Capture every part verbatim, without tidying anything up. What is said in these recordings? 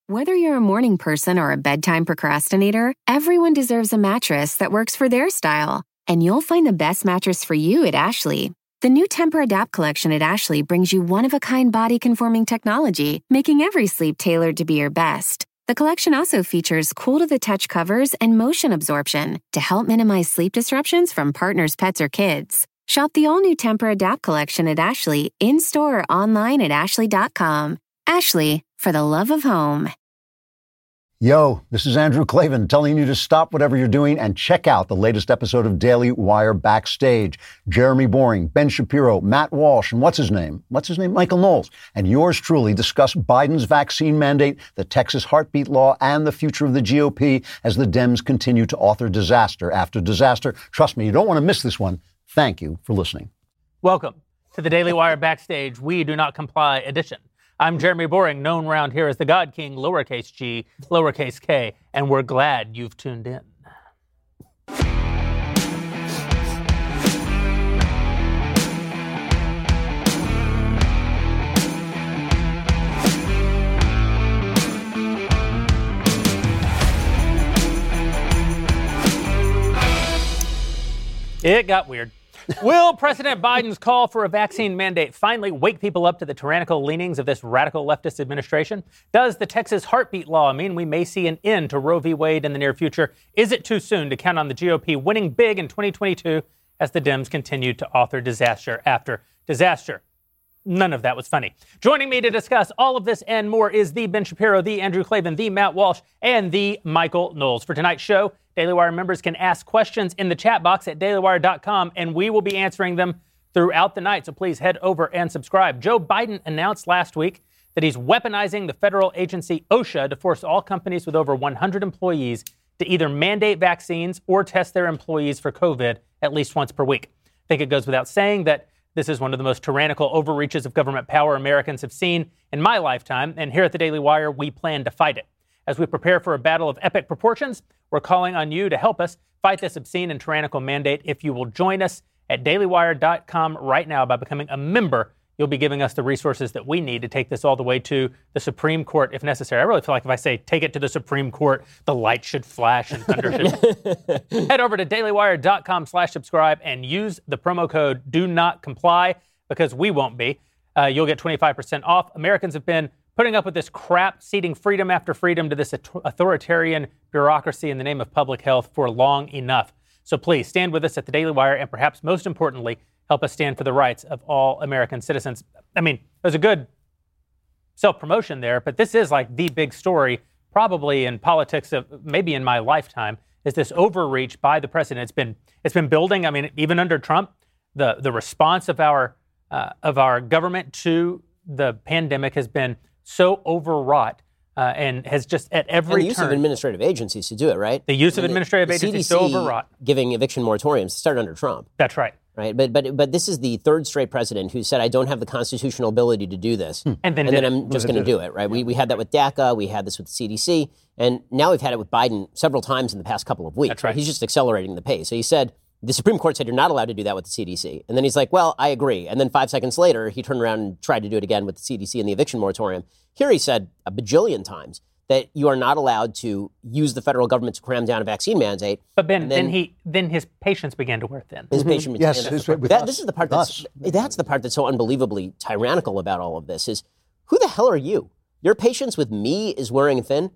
Whether you're a morning person or a bedtime procrastinator, everyone deserves a mattress that works for their style. And you'll find the best mattress for you at Ashley. The new Tempur-Adapt collection at Ashley brings you one-of-a-kind body-conforming technology, making every sleep tailored to be your best. The collection also features cool-to-the-touch covers and motion absorption to help minimize sleep disruptions from partners, pets, or kids. Shop the all-new Tempur-Adapt collection at Ashley, in-store or online at ashley dot com. Ashley, for the love of home. Yo, this is Andrew Klavan telling you to stop whatever you're doing and check out the latest episode of Daily Wire Backstage. Jeremy Boring, Ben Shapiro, Matt Walsh, and what's his name? What's his name? Michael Knowles. And yours truly discuss Biden's vaccine mandate, the Texas heartbeat law, and the future of the G O P as the Dems continue to author disaster after disaster. Trust me, you don't want to miss this one. Thank you for listening. Welcome to the Daily Wire Backstage We Do Not Comply edition. I'm Jeremy Boring, known around here as the God King, lowercase g, lowercase k, and we're glad you've tuned in. It got weird. Will President Biden's call for a vaccine mandate finally wake people up to the tyrannical leanings of this radical leftist administration? Does the Texas heartbeat law mean we may see an end to Roe v. Wade in the near future? Is it too soon to count on the G O P winning big in twenty twenty-two as the Dems continue to author disaster after disaster? None of that was funny. Joining me to discuss all of this and more is the Ben Shapiro, the Andrew Klavan, the Matt Walsh, and the Michael Knowles. For tonight's show, Daily Wire members can ask questions in the chat box at daily wire dot com, and we will be answering them throughout the night, so please head over and subscribe. Joe Biden announced last week that he's weaponizing the federal agency OSHA to force all companies with over one hundred employees to either mandate vaccines or test their employees for COVID at least once per week. I think it goes without saying that this is one of the most tyrannical overreaches of government power Americans have seen in my lifetime, and here at the Daily Wire, we plan to fight it. As we prepare for a battle of epic proportions, we're calling on you to help us fight this obscene and tyrannical mandate. If you will join us at daily wire dot com right now by becoming a member, you'll be giving us the resources that we need to take this all the way to the Supreme Court if necessary. I really feel like if I say take it to the Supreme Court, the light should flash and thunder should. Head over to daily wire dot com slash subscribe and use the promo code do not comply because we won't be. Uh, you'll get twenty-five percent off. Americans have been putting up with this crap, ceding freedom after freedom to this authoritarian bureaucracy in the name of public health for long enough. So please stand with us at the Daily Wire and perhaps most importantly, help us stand for the rights of all American citizens. I mean, there's a good self-promotion there, but this is like the big story, probably in politics of maybe in my lifetime, is this overreach by the president. It's been it's been building. I mean, even under Trump, the the response of our uh, of our government to the pandemic has been so overwrought uh, and has just at every and the use turn. of administrative agencies to do it, right? The use I mean, of administrative the, the agencies C D C so overwrought. Giving eviction moratoriums started under Trump. That's right. Right, but but but this is the third straight president who said, I don't have the constitutional ability to do this. Hmm. And then, and then it. I'm just going to do it, right? We we had that with DACA, we had this with the C D C, and now we've had it with Biden several times in the past couple of weeks. That's right. He's just accelerating the pace. So he said, the Supreme Court said you're not allowed to do that with the C D C. And then he's like, well, I agree. And then five seconds later, he turned around and tried to do it again with the C D C and the eviction moratorium. Here he said a bajillion times that you are not allowed to use the federal government to cram down a vaccine mandate. But Ben, then, then he then his patience began to wear thin. His mm-hmm. patience, yes, and his, that, with that, us, this is the part that's us. that's the part that's so unbelievably tyrannical about all of this is who the hell are you? Your patience with me is wearing thin.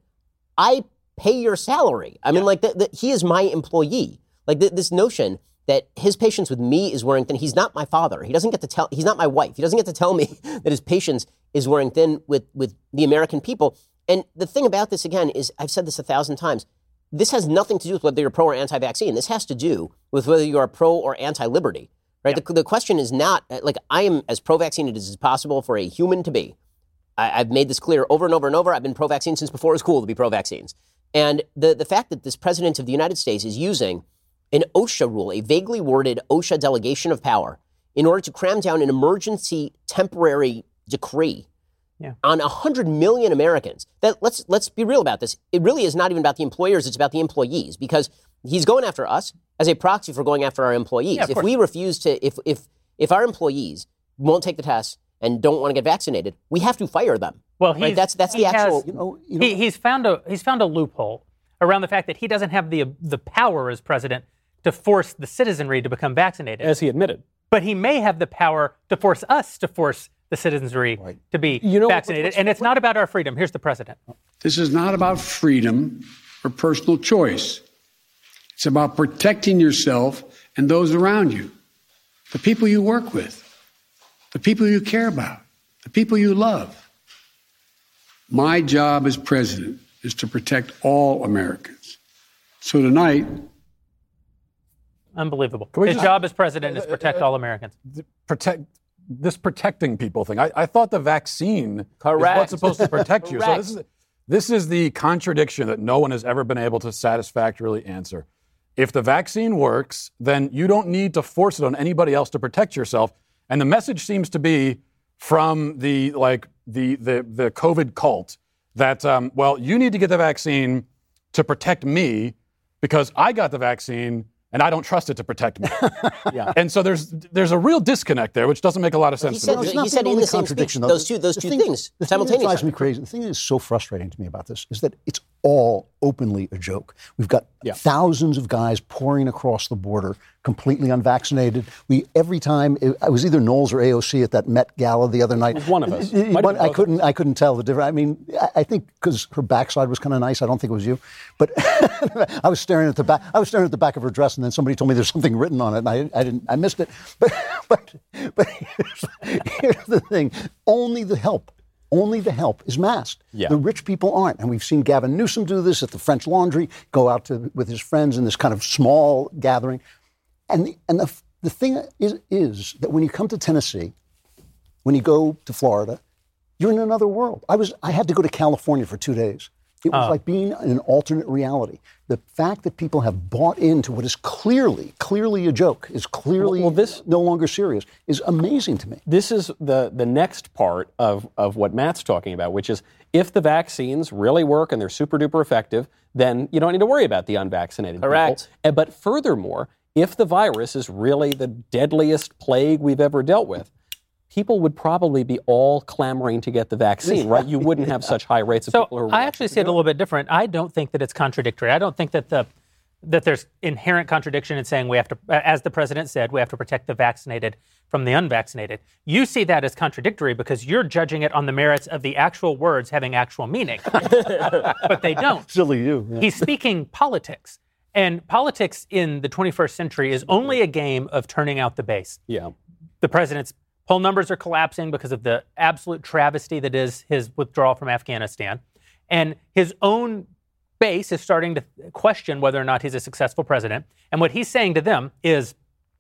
I pay your salary. I mean, yeah. like the, the, he is my employee. Like the, this notion that his patience with me is wearing thin. He's not my father. He doesn't get to tell. He's not my wife. He doesn't get to tell me that his patience is wearing thin with with the American people. And the thing about this, again, is I've said this a thousand times. This has nothing to do with whether you're pro or anti-vaccine. This has to do with whether you are pro or anti-liberty, right? Yep. The, the question is not, like, I am as pro-vaccine as possible for a human to be. I, I've made this clear over and over and over. I've been pro-vaccine since before it was cool to be pro-vaccines. And the, the fact that this president of the United States is using an OSHA rule, a vaguely worded OSHA delegation of power, in order to cram down an emergency temporary decree Yeah. on one hundred million Americans. That let's let's be real about this. It really is not even about the employers. It's about the employees, because he's going after us as a proxy for going after our employees. Yeah, if we refuse to, if if if our employees won't take the test and don't want to get vaccinated, we have to fire them. Well, he's, right? that's that's he the actual. Has, You know, you know, he, he's found a he's found a loophole around the fact that he doesn't have the the power as president to force the citizenry to become vaccinated, as he admitted. But he may have the power to force us to force the citizenry right. to be you know, vaccinated. what's, and it's not about our freedom. Here's the president. This is not about freedom or personal choice. It's about protecting yourself and those around you, the people you work with, the people you care about, the people you love. My job as president is to protect all Americans. So tonight, Unbelievable. we His just- job as president is protect all Americans. Protect this protecting people thing. I, I thought the vaccine Correct. is what's supposed to protect you. So Correct. this is this is the contradiction that no one has ever been able to satisfactorily answer. If the vaccine works, then you don't need to force it on anybody else to protect yourself. And the message seems to be from the like the the the COVID cult that um, well, you need to get the vaccine to protect me because I got the vaccine and I don't trust it to protect me. yeah. And so there's there's a real disconnect there, which doesn't make a lot of sense He to said, me. it's he not said the in only the same speech, contradiction, though. those two those The two thing- things The thing that simultaneously. drives me crazy, the thing that is so frustrating to me about this is that it's all openly a joke. We've got Yeah. thousands of guys pouring across the border, completely unvaccinated. We every time it, I was either Knowles or A O C at that Met Gala the other night. It was one of us. It- it- Might have one- been I both couldn't. I couldn't tell the difference. I mean, I, I think because her backside was kind of nice. I don't think it was you, but I was staring at the back. I was staring at the back of her dress, and then somebody told me there's something written on it, and I, I didn't. I missed it. But but but here's, here's the thing: only the help. Only the help is masked. Yeah. The rich people aren't. And we've seen Gavin Newsom do this at the French Laundry, go out to, with his friends in this kind of small gathering. And the, and the, the thing is, is that when you come to Tennessee, when you go to Florida, you're in another world. I was I had to go to California for two days. It was Oh. like being in an alternate reality. The fact that people have bought into what is clearly, clearly a joke, is clearly Well, this- no longer serious, is amazing to me. This is the, the next part of, of what Matt's talking about, which is if the vaccines really work and they're super duper effective, then you don't need to worry about the unvaccinated Correct. people. Uh, But furthermore, if the virus is really the deadliest plague we've ever dealt with, people would probably be all clamoring to get the vaccine, right? You wouldn't have such high rates of So people who are I actually see it a little bit different. I don't think that it's contradictory. I don't think that the that there's inherent contradiction in saying we have to, as the president said, we have to protect the vaccinated from the unvaccinated. You see that as contradictory because you're judging it on the merits of the actual words having actual meaning, but they don't. Silly you. Yeah. He's speaking politics. And politics in the twenty-first century is only a game of turning out the base. Yeah. The president's poll numbers are collapsing because of the absolute travesty that is his withdrawal from Afghanistan. And his own base is starting to question whether or not he's a successful president. And what he's saying to them is,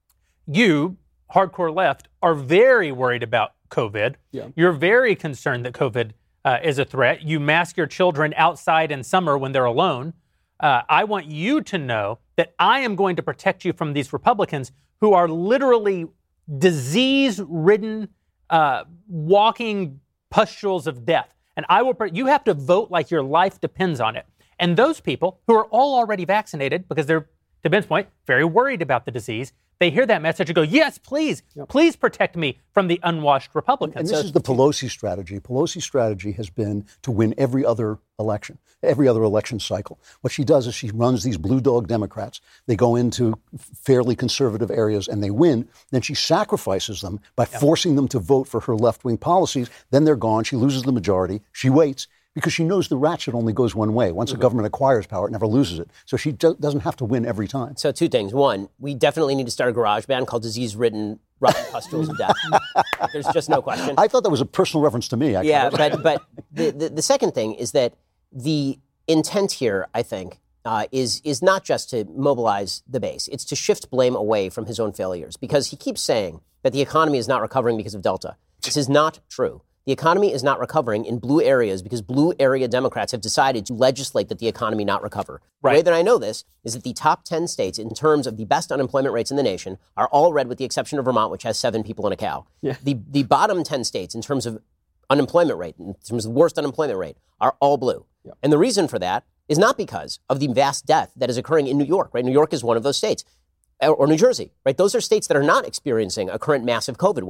you, hardcore left, are very worried about COVID. Yeah. You're very concerned that COVID uh, is a threat. You mask your children outside in summer when they're alone. Uh, I want you to know that I am going to protect you from these Republicans who are literally disease-ridden, uh, walking pustules of death. And I will. You have to vote like your life depends on it. And those people who are all already vaccinated, because they're, to Ben's point, very worried about the disease, they hear that message and go, yes, please, please protect me from the unwashed And Republicans. this is the Pelosi strategy. Pelosi's strategy has been to win every other election, every other election cycle. What she does is she runs these blue dog Democrats. They go into fairly conservative areas and they win. Then she sacrifices them by forcing them to vote for her left-wing policies. Then they're gone. She loses the majority. She waits because she knows the ratchet only goes one way. Once a government acquires power, it never loses it. So she do- doesn't have to win every time. So two things. One, we definitely need to start a garage band called Disease-Ridden Rotten Pustules of Death. There's just no question. I thought that was a personal reference to me, actually. Yeah, but but the, the the second thing is that the intent here, I think, uh, is is not just to mobilize the base. It's to shift blame away from his own failures because he keeps saying that the economy is not recovering because of Delta. This is not true. The economy is not recovering in blue areas because blue area Democrats have decided to legislate that the economy not recover. Right. The way that I know this is that the top ten states, in terms of the best unemployment rates in the nation, are all red with the exception of Vermont, which has seven people and a cow. Yeah. The, the bottom ten states, in terms of unemployment rate, in terms of the worst unemployment rate, are all blue. Yeah. And the reason for that is not because of the vast death that is occurring in New York, right? New York is one of those states. Or New Jersey, right? Those are states that are not experiencing a current massive COVID wave.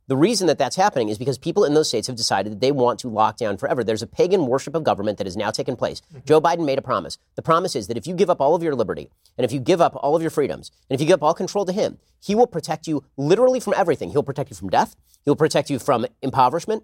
The reason that that's happening is because people in those states have decided that they want to lock down forever. There's a pagan worship of government that has now taken place. Mm-hmm. Joe Biden made a promise. The promise is that if you give up all of your liberty, and if you give up all of your freedoms, and if you give up all control to him, he will protect you literally from everything. He'll protect you from death. He'll protect you from impoverishment.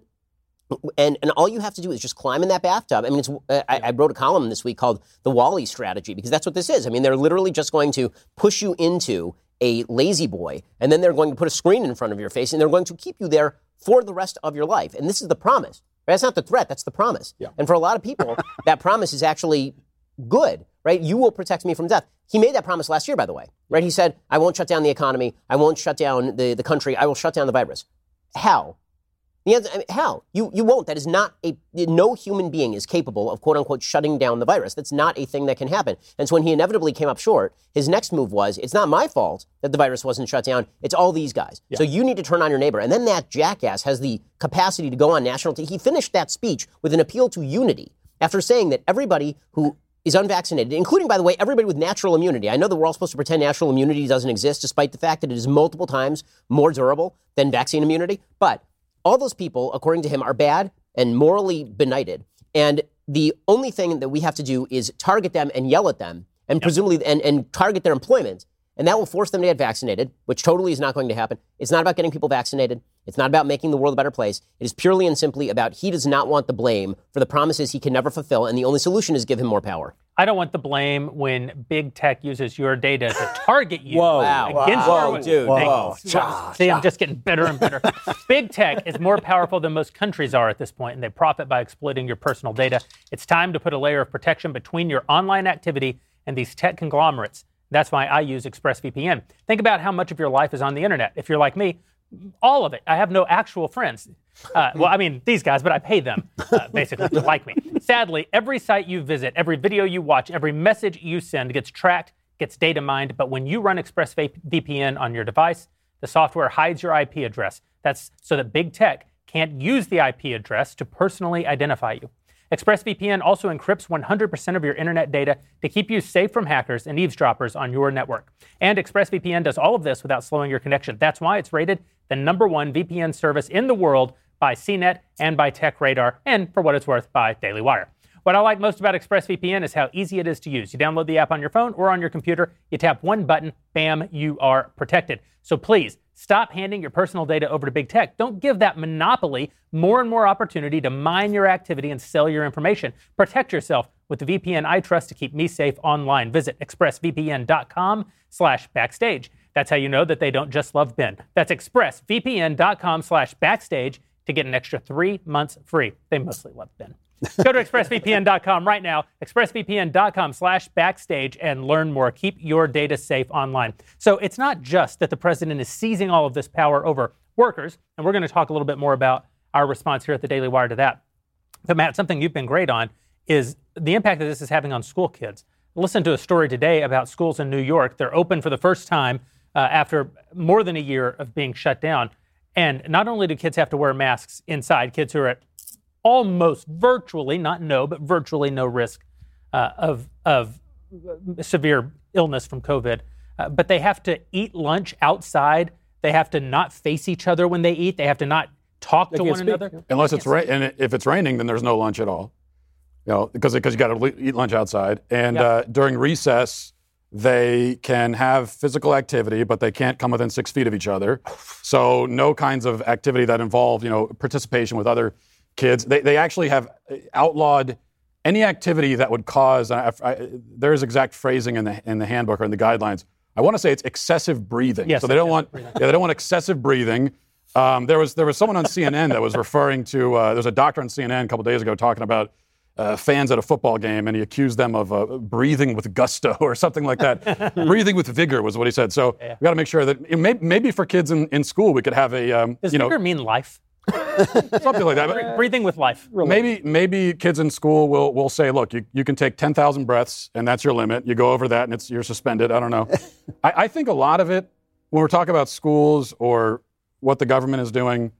And and all you have to do is just climb in that bathtub. I mean, it's, uh, I, I wrote a column this week called The Wall-E Strategy, because that's what this is. I mean, they're literally just going to push you into a lazy boy, and then they're going to put a screen in front of your face, and they're going to keep you there for the rest of your life. And this is the promise. Right? That's not the threat. That's the promise. Yeah. And for a lot of people, that promise is actually good, right? You will protect me from death. He made that promise last year, by the way, right? He said, I won't shut down the economy. I won't shut down the, the country. I will shut down the virus. How? The answer, I mean, how? You you won't. That is not a, no human being is capable of, quote unquote, shutting down the virus. That's not a thing that can happen. And so when he inevitably came up short, his next move was, it's not my fault that the virus wasn't shut down. It's all these guys. Yeah. So you need to turn on your neighbor. And then that jackass has the capacity to go on national T V. He finished that speech with an appeal to unity after saying that everybody who is unvaccinated, including, by the way, everybody with natural immunity. I know that we're all supposed to pretend natural immunity doesn't exist, despite the fact that it is multiple times more durable than vaccine immunity. But all those people, according to him, are bad and morally benighted. And the only thing that we have to do is target them and yell at them and yep. presumably and, and target their employment. And that will force them to get vaccinated, which totally is not going to happen. It's not about getting people vaccinated. It's not about making the world a better place. It is purely and simply about he does not want the blame for the promises he can never fulfill. And the only solution is give him more power. I don't want the blame when big tech uses your data to target you. Whoa, wow. Against wow. your, dude. Whoa. Whoa. See, I'm just getting bitter and bitter. Big tech is more powerful than most countries are at this point, and they profit by exploiting your personal data. It's time to put a layer of protection between your online activity and these tech conglomerates. That's why I use ExpressVPN. Think about how much of your life is on the internet. If you're like me, all of it. I have no actual friends. Uh, well, I mean, these guys, but I pay them, uh, basically, to like me. Sadly, every site you visit, every video you watch, every message you send gets tracked, gets data mined. But when you run ExpressVPN on your device, the software hides your I P address. That's so that big tech can't use the I P address to personally identify you. ExpressVPN also encrypts one hundred percent of your internet data to keep you safe from hackers and eavesdroppers on your network. And ExpressVPN does all of this without slowing your connection. That's why it's rated the number one V P N service in the world by C net and by TechRadar, and for what it's worth, by Daily Wire. What I like most about ExpressVPN is how easy it is to use. You download the app on your phone or on your computer, you tap one button, bam, you are protected. So please, stop handing your personal data over to big tech. Don't give that monopoly more and more opportunity to mine your activity and sell your information. Protect yourself with the V P N I trust to keep me safe online. Visit expressvpn.com slash backstage. That's how you know that they don't just love Ben. That's expressvpn.com slash backstage to get an extra three months free. They mostly love Ben. Go to expressvpn dot com right now, expressvpn.com slash backstage, and learn more. Keep your data safe online. So it's not just that the president is seizing all of this power over workers, and we're going to talk a little bit more about our response here at the Daily Wire to that. But Matt, something you've been great on is the impact that this is having on school kids. Listen to a story today about schools in New York. They're open for the first time uh, after more than a year of being shut down. And not only do kids have to wear masks inside, kids who are at almost virtually, not no, but virtually no risk uh, of of severe illness from COVID. Uh, but they have to eat lunch outside. They have to not face each other when they eat. They have to not talk they to one speak. another. Unless it's ra- and if it's raining, then there's no lunch at all. You know, because because you got to eat lunch outside. And yep. uh, during recess, they can have physical activity, but they can't come within six feet of each other. So no kinds of activity that involve, you know, participation with other kids. They they actually have outlawed any activity that would cause. I, I, there is exact phrasing in the in the handbook or in the guidelines. I want to say it's excessive breathing. Yes, so they don't want breathing. yeah they don't want excessive breathing. Um, there was there was someone on C N N that was referring to. Uh, there was a doctor on C N N a couple days ago talking about uh, fans at a football game, and he accused them of uh, breathing with gusto or something like that. Breathing with vigor was what he said. So yeah. we got to make sure that it may, maybe for kids in, in school we could have a um, Does you know vigor mean life? Something like that. But breathing with life. Really. Maybe maybe kids in school will will say, look, you, you can take ten thousand breaths, and that's your limit. You go over that, and it's you're suspended. I don't know. I, I think a lot of it, when we're talking about schools or what the government is doing,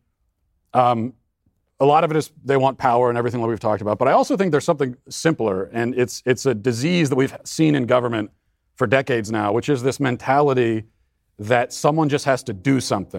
um, a lot of it is they want power and everything that we've talked about. But I also think there's something simpler, and it's it's a disease that we've seen in government for decades now, which is this mentality that someone just has to do something. Yep.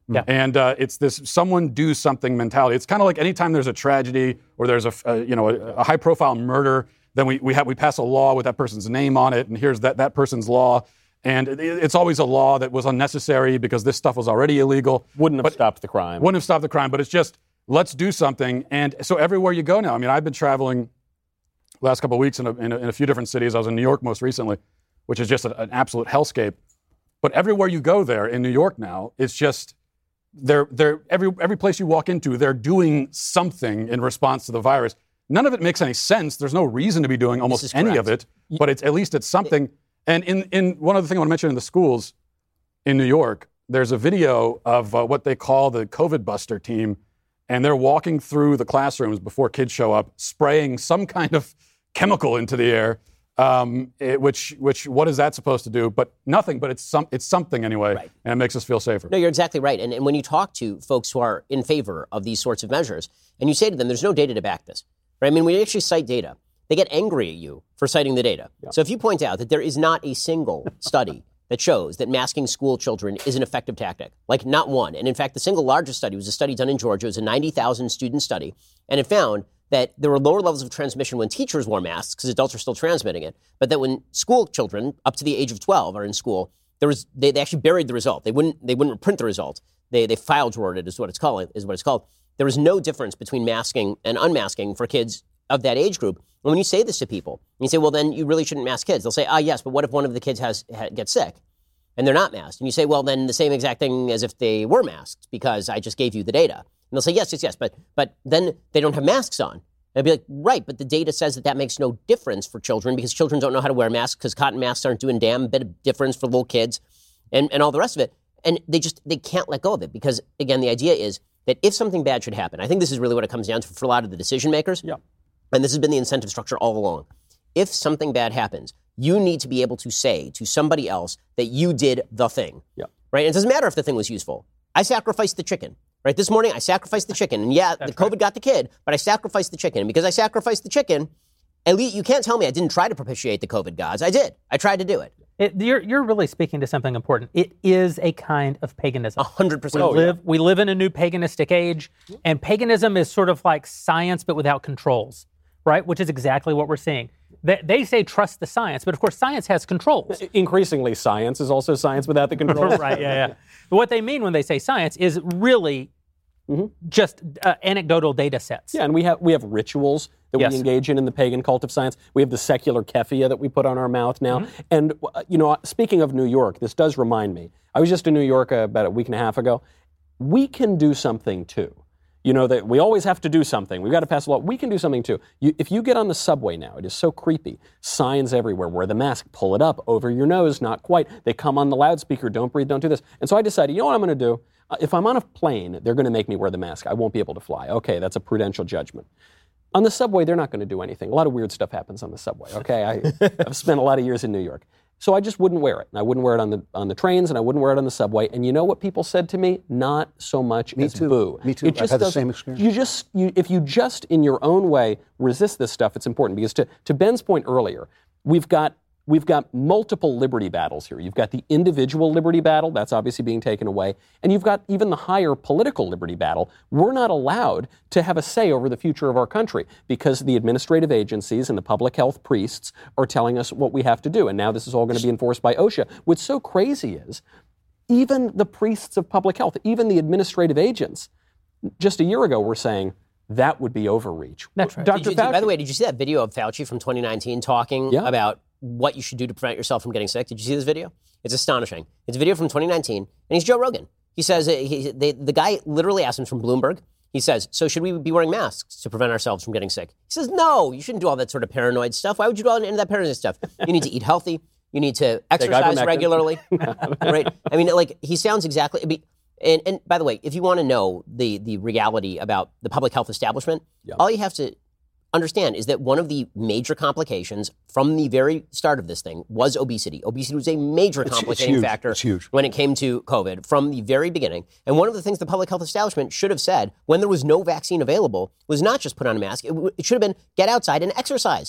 Yeah. And uh, it's this someone do something mentality. It's kind of like anytime there's a tragedy or there's a, a you know a, a high profile murder, then we we have we pass a law with that person's name on it, and here's that that person's law. And it, it's always a law that was unnecessary because this stuff was already illegal. Wouldn't have but, stopped the crime. Wouldn't have stopped the crime, but it's just let's do something. And so everywhere you go now, I mean, I've been traveling last couple of weeks in a, in a, in a few different cities. I was in New York most recently, which is just a, an absolute hellscape. But everywhere you go there in New York now, it's just they're they're every every place you walk into, they're doing something in response to the virus. None of it makes any sense. There's no reason to be doing almost any correct. of it, but it's at least it's something. And in, in one other thing I want to mention in the schools in New York, there's a video of uh, what they call the COVID buster team, and they're walking through the classrooms before kids show up, spraying some kind of chemical into the air. Um, it, which, which, what is that supposed to do? But nothing. But it's some, it's something anyway, right. And it makes us feel safer. No, you're exactly right. And, and when you talk to folks who are in favor of these sorts of measures, and you say to them, "There's no data to back this," right? I mean, when you actually cite data, they get angry at you for citing the data. Yeah. So if you point out that there is not a single study that shows that masking school children is an effective tactic, like not one. And in fact, the single largest study was a study done in Georgia. It was a ninety thousand student study, and it found that there were lower levels of transmission when teachers wore masks because adults are still transmitting it, but that when school children up to the age of twelve are in school, there was they, they actually buried the result. They wouldn't they wouldn't print the result. They they file drawered it is what it's called is what it's called. There was no difference between masking and unmasking for kids of that age group. And when you say this to people, you say, well, then you really shouldn't mask kids. They'll say, ah, yes, but what if one of the kids has ha, gets sick and they're not masked? And you say, well, then the same exact thing as if they were masked because I just gave you the data. And they'll say, yes, yes, yes, but but then they don't have masks on. And I'd be like, right, but the data says that that makes no difference for children because children don't know how to wear masks because cotton masks aren't doing damn bit of difference for little kids and, and all the rest of it. And they just, they can't let go of it because, again, the idea is that if something bad should happen, I think this is really what it comes down to for a lot of the decision makers. Yeah. And this has been the incentive structure all along. If something bad happens, you need to be able to say to somebody else that you did the thing. Yeah. Right? And it doesn't matter if the thing was useful. I sacrificed the chicken. Right? This morning, I sacrificed the chicken. And yeah, That's the COVID right. got the kid, but I sacrificed the chicken. And because I sacrificed the chicken, at least you can't tell me I didn't try to propitiate the COVID gods. I did. I tried to do it. It, you're, you're really speaking to something important. It is a kind of paganism. A hundred percent. We live, we live in a new paganistic age, and paganism is sort of like science, but without controls, right? Which is exactly what we're seeing. They, they say trust the science, but of course science has controls. Increasingly, science is also science without the controls. Right, yeah, yeah. But what they mean when they say science is really mm-hmm. just uh, anecdotal data sets. Yeah, and we have we have rituals that yes. we engage in in the pagan cult of science. We have the secular kephia that we put on our mouth now. Mm-hmm. And, uh, you know, speaking of New York, this does remind me. I was just in New York uh, about a week and a half ago. We can do something, too. You know, that we always have to do something. We've got to pass a law. We can do something, too. You, if you get on the subway now, it is so creepy. Signs everywhere. Wear the mask. Pull it up. Over your nose. Not quite. They come on the loudspeaker. Don't breathe. Don't do this. And so I decided, you know what I'm going to do? Uh, if I'm on a plane, they're going to make me wear the mask. I won't be able to fly. Okay, that's a prudential judgment. On the subway, they're not going to do anything. A lot of weird stuff happens on the subway, okay? I, I've spent a lot of years in New York. So I just wouldn't wear it. And I wouldn't wear it on the on the trains, and I wouldn't wear it on the subway. And you know what people said to me? Not so much me Uh, as too. boo. Me too. It just I've had the does- same experience. You just, you, if you just, in your own way, resist this stuff, it's important. Because to, to Ben's point earlier, we've got We've got multiple liberty battles here. You've got the individual liberty battle, that's obviously being taken away, and you've got even the higher political liberty battle. We're not allowed to have a say over the future of our country because the administrative agencies and the public health priests are telling us what we have to do, and now this is all going to be enforced by OSHA. What's so crazy is even the priests of public health, even the administrative agents, just a year ago were saying, that would be overreach. That's right. Doctor Did you, Fauci, by the way, did you see that video of Fauci from twenty nineteen talking Yeah. about what you should do to prevent yourself from getting sick? Did you see this video? It's astonishing. It's a video from twenty nineteen, and he's Joe Rogan. He says, uh, he, they, the guy literally asked him from Bloomberg, he says, so should we be wearing masks to prevent ourselves from getting sick? He says, no, you shouldn't do all that sort of paranoid stuff. Why would you do all into that paranoid stuff? You need to eat healthy. You need to exercise ivermectin. regularly. Right? I mean, like, he sounds exactly... I mean, And, and by the way, if you want to know the, the reality about the public health establishment, Yeah. all you have to understand is that one of the major complications from the very start of this thing was obesity. Obesity was a major It's- it's complicating huge. factor It's huge. when it came to COVID from the very beginning. And one of the things the public health establishment should have said when there was no vaccine available was not just put on a mask. It, w- it should have been get outside and exercise.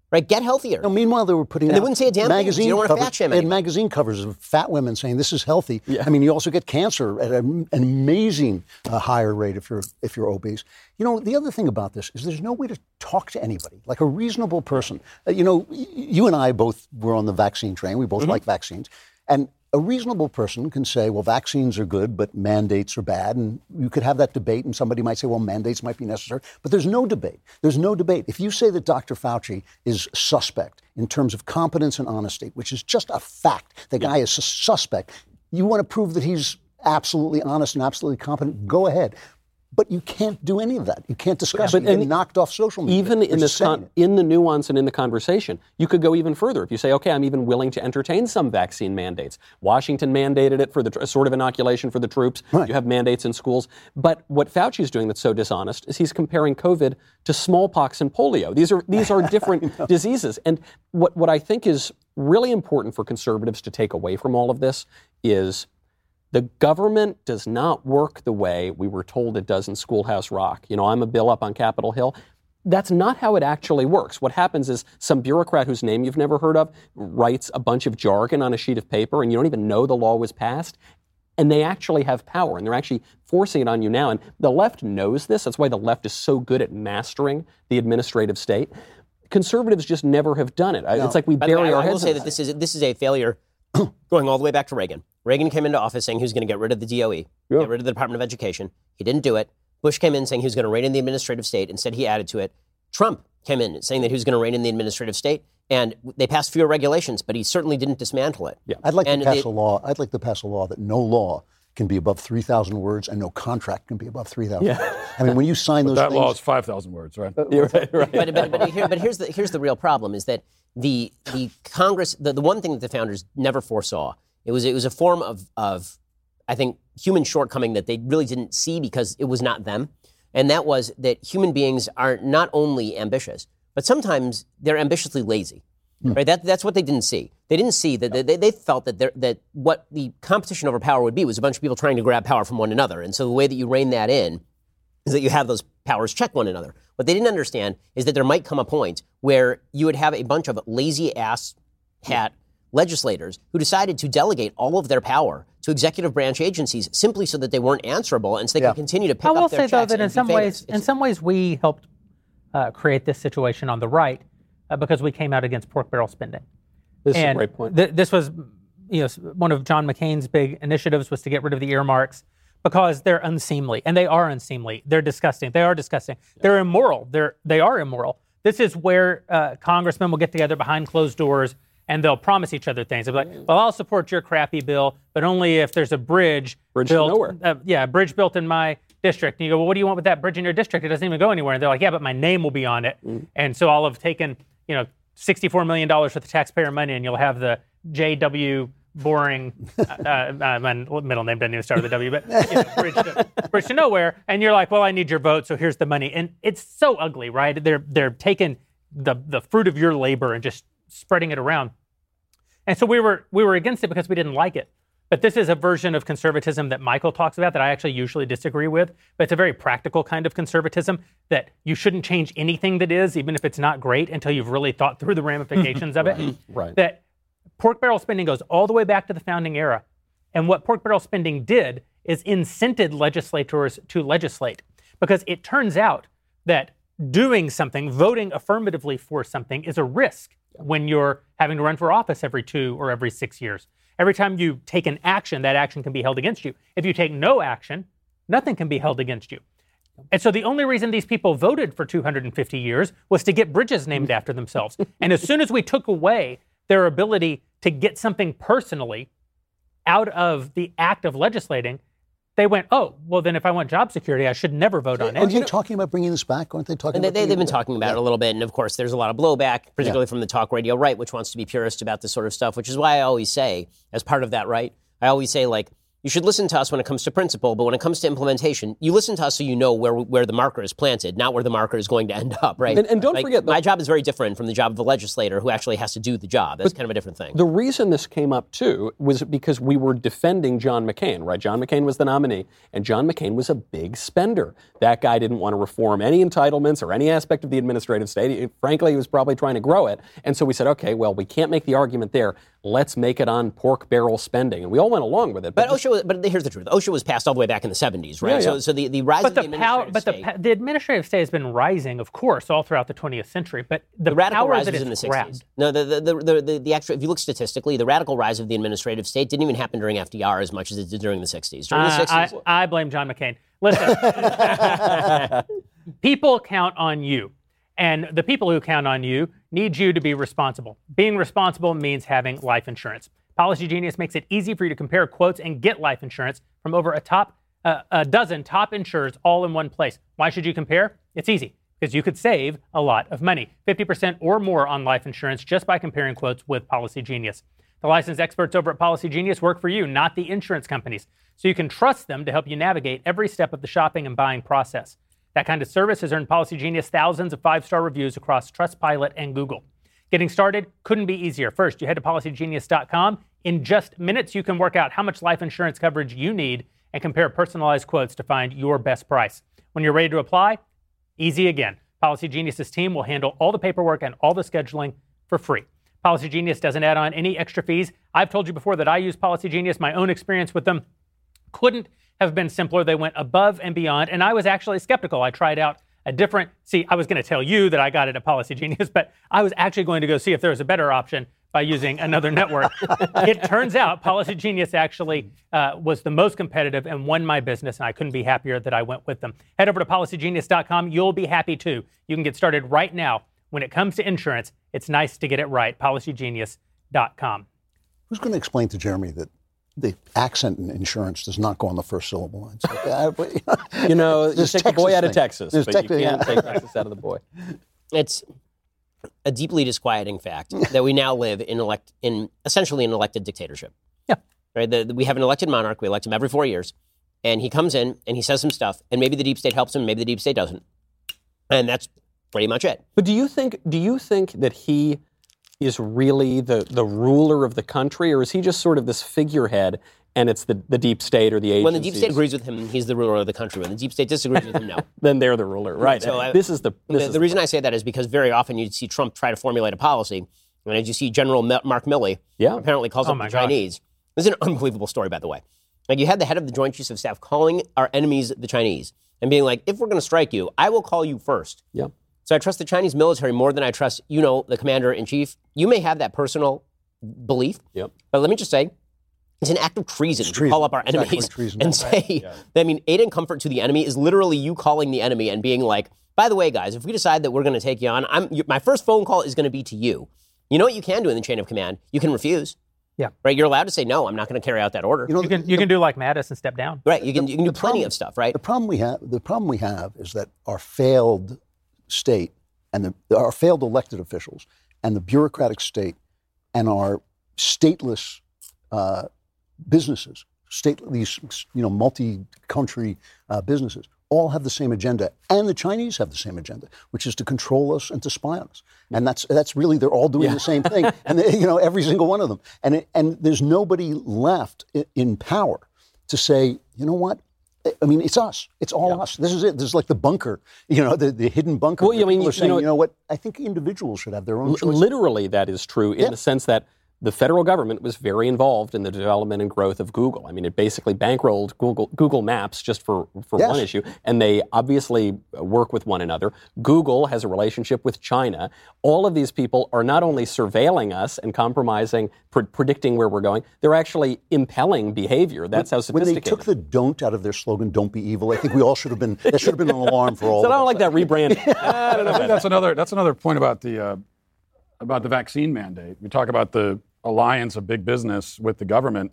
Right, get healthier. No, meanwhile, they were putting and out they wouldn't say a damn thing. magazine You don't want to covers, fat shame they had anyone. magazine covers of fat women saying this is healthy. Yeah. I mean, you also get cancer at a, an amazing uh, higher rate if you're if you're obese. You know, the other thing about this is there's no way to talk to anybody like a reasonable person. Uh, you know, y- you and I both were on the vaccine train. We both Mm-hmm. like vaccines, and a reasonable person can say, well, vaccines are good, but mandates are bad. And you could have that debate, and somebody might say, well, mandates might be necessary. But there's no debate. There's no debate. If you say that Doctor Fauci is suspect in terms of competence and honesty, which is just a fact, the guy is sus- suspect, you want to prove that he's absolutely honest and absolutely competent, go ahead. But you can't do any of that. You can't discuss Yeah, it. but You get and knocked off social media. Even in for this, saying con- it. in the nuance and in the conversation, you could go even further. If you say, okay, I'm even willing to entertain some vaccine mandates. Washington mandated it for the tr- sort of inoculation for the troops. Right. You have mandates in schools. But what Fauci's doing that's so dishonest is he's comparing COVID to smallpox and polio. These are these are different diseases. And what what I think is really important for conservatives to take away from all of this is the government does not work the way we were told it does in Schoolhouse Rock. You know, I'm a bill up on Capitol Hill. That's not how it actually works. What happens is some bureaucrat whose name you've never heard of writes a bunch of jargon on a sheet of paper, and you don't even know the law was passed. And they actually have power, and they're actually forcing it on you now. And the left knows this. That's why the left is so good at mastering the administrative state. Conservatives just never have done it. No. It's like we By the bury way, our I will heads say in that this is this is a failure going all the way back to Reagan. Reagan came into office saying he was going to get rid of the D O E, Yeah. get rid of the Department of Education. He didn't do it. Bush came in saying he was going to rein in the administrative state. Instead, he added to it. Trump came in saying that he was going to rein in the administrative state, and they passed fewer regulations, but he certainly didn't dismantle it. Yeah. I'd like And to pass the- a law. I'd like to pass a law that no law can be above three thousand words and no contract can be above three thousand Yeah. words. I mean, when you sign those That things, law is five thousand words, right? You're right, right. But, but, but, here, but here's the here's the real problem is that the the Congress the, the one thing that the founders never foresaw it was it was a form of of I think human shortcoming that they really didn't see because it was not them, and that was that human beings are not only ambitious but sometimes they're ambitiously lazy. Right, that, that's what they didn't see. They didn't see that they, they felt that they're- that what the competition over power would be was a bunch of people trying to grab power from one another, and so the way that you rein that in is that you have those powers check one another. What they didn't understand is that there might come a point where you would have a bunch of lazy ass hat legislators who decided to delegate all of their power to executive branch agencies simply so that they weren't answerable and so they Yeah. could continue to pick I will up their say though checks that and in be some famous. ways, in It's- some ways, we helped uh, create this situation on the right uh, because we came out against pork barrel spending. This is a And great point. th- this was, you know, one of John McCain's big initiatives was to get rid of the earmarks because they're unseemly, and they are unseemly. They're disgusting. They are disgusting. They're immoral. They're they are immoral. This is where uh, congressmen will get together behind closed doors and they'll promise each other things. They'll be like, "Well, I'll support your crappy bill, but only if there's a bridge, Bridge to built, nowhere. Uh, yeah, a bridge built in my district." And you go, "Well, what do you want with that bridge in your district? It doesn't even go anywhere." And they're like, "Yeah, but my name will be on it." Mm. And so I'll have taken, you know, sixty-four million dollars worth of taxpayer money, and you'll have the J W Boring, uh, uh, my middle name doesn't even start with a W, but you know, bridge, to, bridge to nowhere. And you're like, "Well, I need your vote, so here's the money." And it's so ugly, right? They're they're taking the the fruit of your labor and just spreading it around. And so we were we were against it because we didn't like it. But this is a version of conservatism that Michael talks about that I actually usually disagree with. But it's a very practical kind of conservatism that you shouldn't change anything that is, even if it's not great, until you've really thought through the ramifications of it. Right. That pork barrel spending goes all the way back to the founding era. And what pork barrel spending did is incented legislators to legislate. Because it turns out that doing something, voting affirmatively for something, is a risk when you're having to run for office every two or every six years. Every time you take an action, that action can be held against you. If you take no action, nothing can be held against you. And so the only reason these people voted for two hundred fifty years was to get bridges named after themselves. And as soon as we took away their ability to get something personally out of the act of legislating, they went, "Oh, well then if I want job security, I should never vote on aren't it." they talking about bringing this back? Aren't they talking And they, about they, bringing they've been it back? talking about Yeah. it a little bit, and of course, there's a lot of blowback, particularly from the talk radio right, which wants to be purist about this sort of stuff, which is why I always say, as part of that right, I always say, like, You should listen to us when it comes to principle, but when it comes to implementation, you listen to us so you know where where the marker is planted, not where the marker is going to end up, right? And, and don't like, forget, my job is very different from the job of the legislator who actually has to do the job. That's kind of a different thing. The reason this came up, too, was because we were defending John McCain, right? John McCain was the nominee, and John McCain was a big spender. That guy didn't want to reform any entitlements or any aspect of the administrative state. He, frankly, he was probably trying to grow it. And so we said, okay, well, we can't make the argument there. Let's make it on pork barrel spending. And we all went along with it. But, But, OSHA, was, but here's the truth. OSHA was passed all the way back in the seventies, right? Yeah, yeah. So, so the, the rise But of the, the power, administrative but the, state. pa- the administrative state has been rising, of course, all throughout the twentieth century. But the, The radical power rise that was it's in the grabbed- sixties. No, the the, the the the the actual. If you look statistically, the radical rise of the administrative state didn't even happen during F D R as much as it did during the sixties. During the Uh, sixties, I, I blame John McCain. Listen, people count on you. And the people who count on you need you to be responsible. Being responsible means having life insurance. Policy Genius makes it easy for you to compare quotes and get life insurance from over a top uh, a dozen top insurers all in one place. Why should you compare? It's easy, because you could save a lot of money, fifty percent or more on life insurance just by comparing quotes with Policy Genius. The licensed experts over at Policy Genius work for you, not the insurance companies, so you can trust them to help you navigate every step of the shopping and buying process. That kind of service has earned Policy Genius thousands of five-star reviews across Trustpilot and Google. Getting started couldn't be easier. First, you head to policy genius dot com. In just minutes, you can work out how much life insurance coverage you need and compare personalized quotes to find your best price. When you're ready to apply, easy again. Policy Genius's team will handle all the paperwork and all the scheduling for free. Policy Genius doesn't add on any extra fees. I've told you before that I use Policy Genius. My own experience with them couldn't have been simpler. They went above and beyond, and I was actually skeptical. I tried out a different, see, I was going to tell you that I got it at Policy Genius, but I was actually going to go see if there was a better option by using another network. It turns out Policy Genius actually uh, was the most competitive and won my business, and I couldn't be happier that I went with them. Head over to policy genius dot com. You'll be happy too. You can get started right now. When it comes to insurance, it's nice to get it right. policy genius dot com. Who's going to explain to Jeremy that the accent in insurance does not go on the first syllable? It's like, uh, you know, you This take the Texas boy out of thing. Texas, This but Tex- you can't yeah. take Texas out of the boy. it's a deeply disquieting fact that we now live in elect in essentially an elected dictatorship. Yeah. Right. The, the, we have an elected monarch. We elect him every four years, and he comes in and he says some stuff, and maybe the deep state helps him, maybe the deep state doesn't, and that's pretty much it. But do you think do you think that he is really the, the ruler of the country, or is he just sort of this figurehead and it's the, the deep state or the agencies? When the deep state agrees with him, he's the ruler of the country. When the deep state disagrees with him, no. Then they're the ruler, right? So, uh, this is the this the, is the reason I say that is because very often you see Trump try to formulate a policy, and as you see General M- Mark Milley Yeah. apparently calls Oh up my the gosh. Chinese. This is an unbelievable story, by the way. Like, you had the head of the Joint Chiefs of Staff calling our enemies the Chinese and being like, if we're going to strike you, I will call you first. Yeah. So I trust the Chinese military more than I trust, you know, the commander-in-chief. You may have that personal belief, Yep. but let me just say, it's an act of treason It's to treason. call up our It's actually enemies treason. and say, I mean, aid and comfort to the enemy is literally you calling the enemy and being like, by the way, guys, if we decide that we're going to take you on, I'm, you, my first phone call is going to be to you. You know what you can do in the chain of command? You can refuse. Yeah. Right? You're allowed to say, no, I'm not going to carry out that order. You know, You can you can do like Mattis and step down. right? You can, you can do the plenty problem- of stuff, right? The problem we have, the problem we have, is that our failed state and the, our failed elected officials and the bureaucratic state and our stateless uh, businesses, state these you know multi-country uh, businesses, all have the same agenda, and the Chinese have the same agenda, which is to control us and to spy on us. And that's that's really they're all doing the same thing, and they, you know every single one of them. And it, and there's nobody left in, in power to say, you know what? I mean, it's us. It's all us. This is it. This is like the bunker, you know, the, the hidden bunker. Well, where I mean, people are you saying, know- you know what? I think individuals should have their own L- choices. literally, that is true in Yeah. the sense that the federal government was very involved in the development and growth of Google. I mean, it basically bankrolled Google Google Maps just for, for Yes. one issue, and they obviously work with one another. Google has a relationship with China. All of these people are not only surveilling us and compromising, pre- predicting where we're going, they're actually impelling behavior. That's how When they sophisticated. took the "don't" out of their slogan, "Don't be evil," I think we all should have been. That should have been an alarm for all. so I of don't us. like that rebranding. I don't know. I think that's another that's another point about the uh, about the vaccine mandate. We talk about the alliance of big business with the government,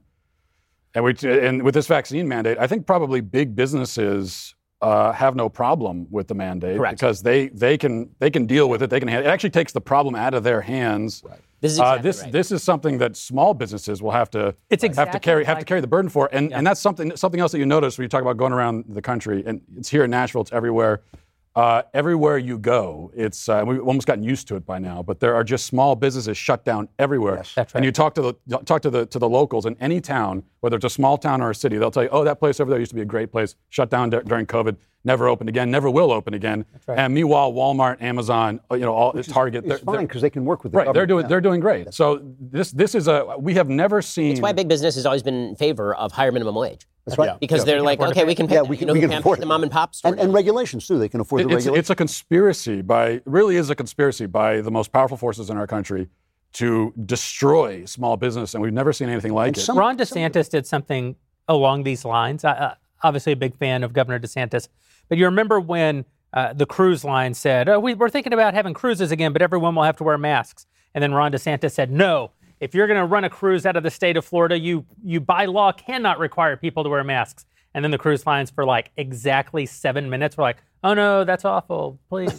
and we and with this vaccine mandate, I think probably big businesses uh, have no problem with the mandate Correct. because they they can they can deal with it. They can. It actually takes the problem out of their hands. This is exactly uh, this right. this is something that small businesses will have to It's exactly have to carry have like, to carry the burden for, and yeah. and that's something something else that you notice when you talk about going around the country, and it's here in Nashville, it's everywhere. Uh, everywhere you go, it's uh, we've almost gotten used to it by now. But there are just small businesses shut down everywhere. Yes. That's right. And you talk to the talk to the to the locals in any town, whether it's a small town or a city, they'll tell you, "Oh, that place over there used to be a great place. Shut down d- during COVID, never opened again, never will open again." right. And meanwhile, Walmart, Amazon, you know, all Target, It's fine because they can work with the right. They're government. doing Yeah. they're doing great. So this this is a we have never seen. It's why big business has always been in favor of higher minimum wage. That's right. Because Yeah. they're can like, afford to okay, pay we it. can pay Yeah, that. we You can, know we who can can't afford pay the it. mom and pop store And, and now? regulations, too. They can afford the It's, regulations. it's a conspiracy by, really is a conspiracy by the most powerful forces in our country to destroy small business, and we've never seen anything like And it. some- Ron DeSantis did something along these lines. I, uh, obviously, a big fan of Governor DeSantis. But you remember when uh, the cruise line said, oh, we, we're thinking about having cruises again, but everyone will have to wear masks. And then Ron DeSantis said, no, if you're going to run a cruise out of the state of Florida, you, you by law cannot require people to wear masks. And then the cruise lines for like exactly seven minutes were like, oh, no, that's awful. Please.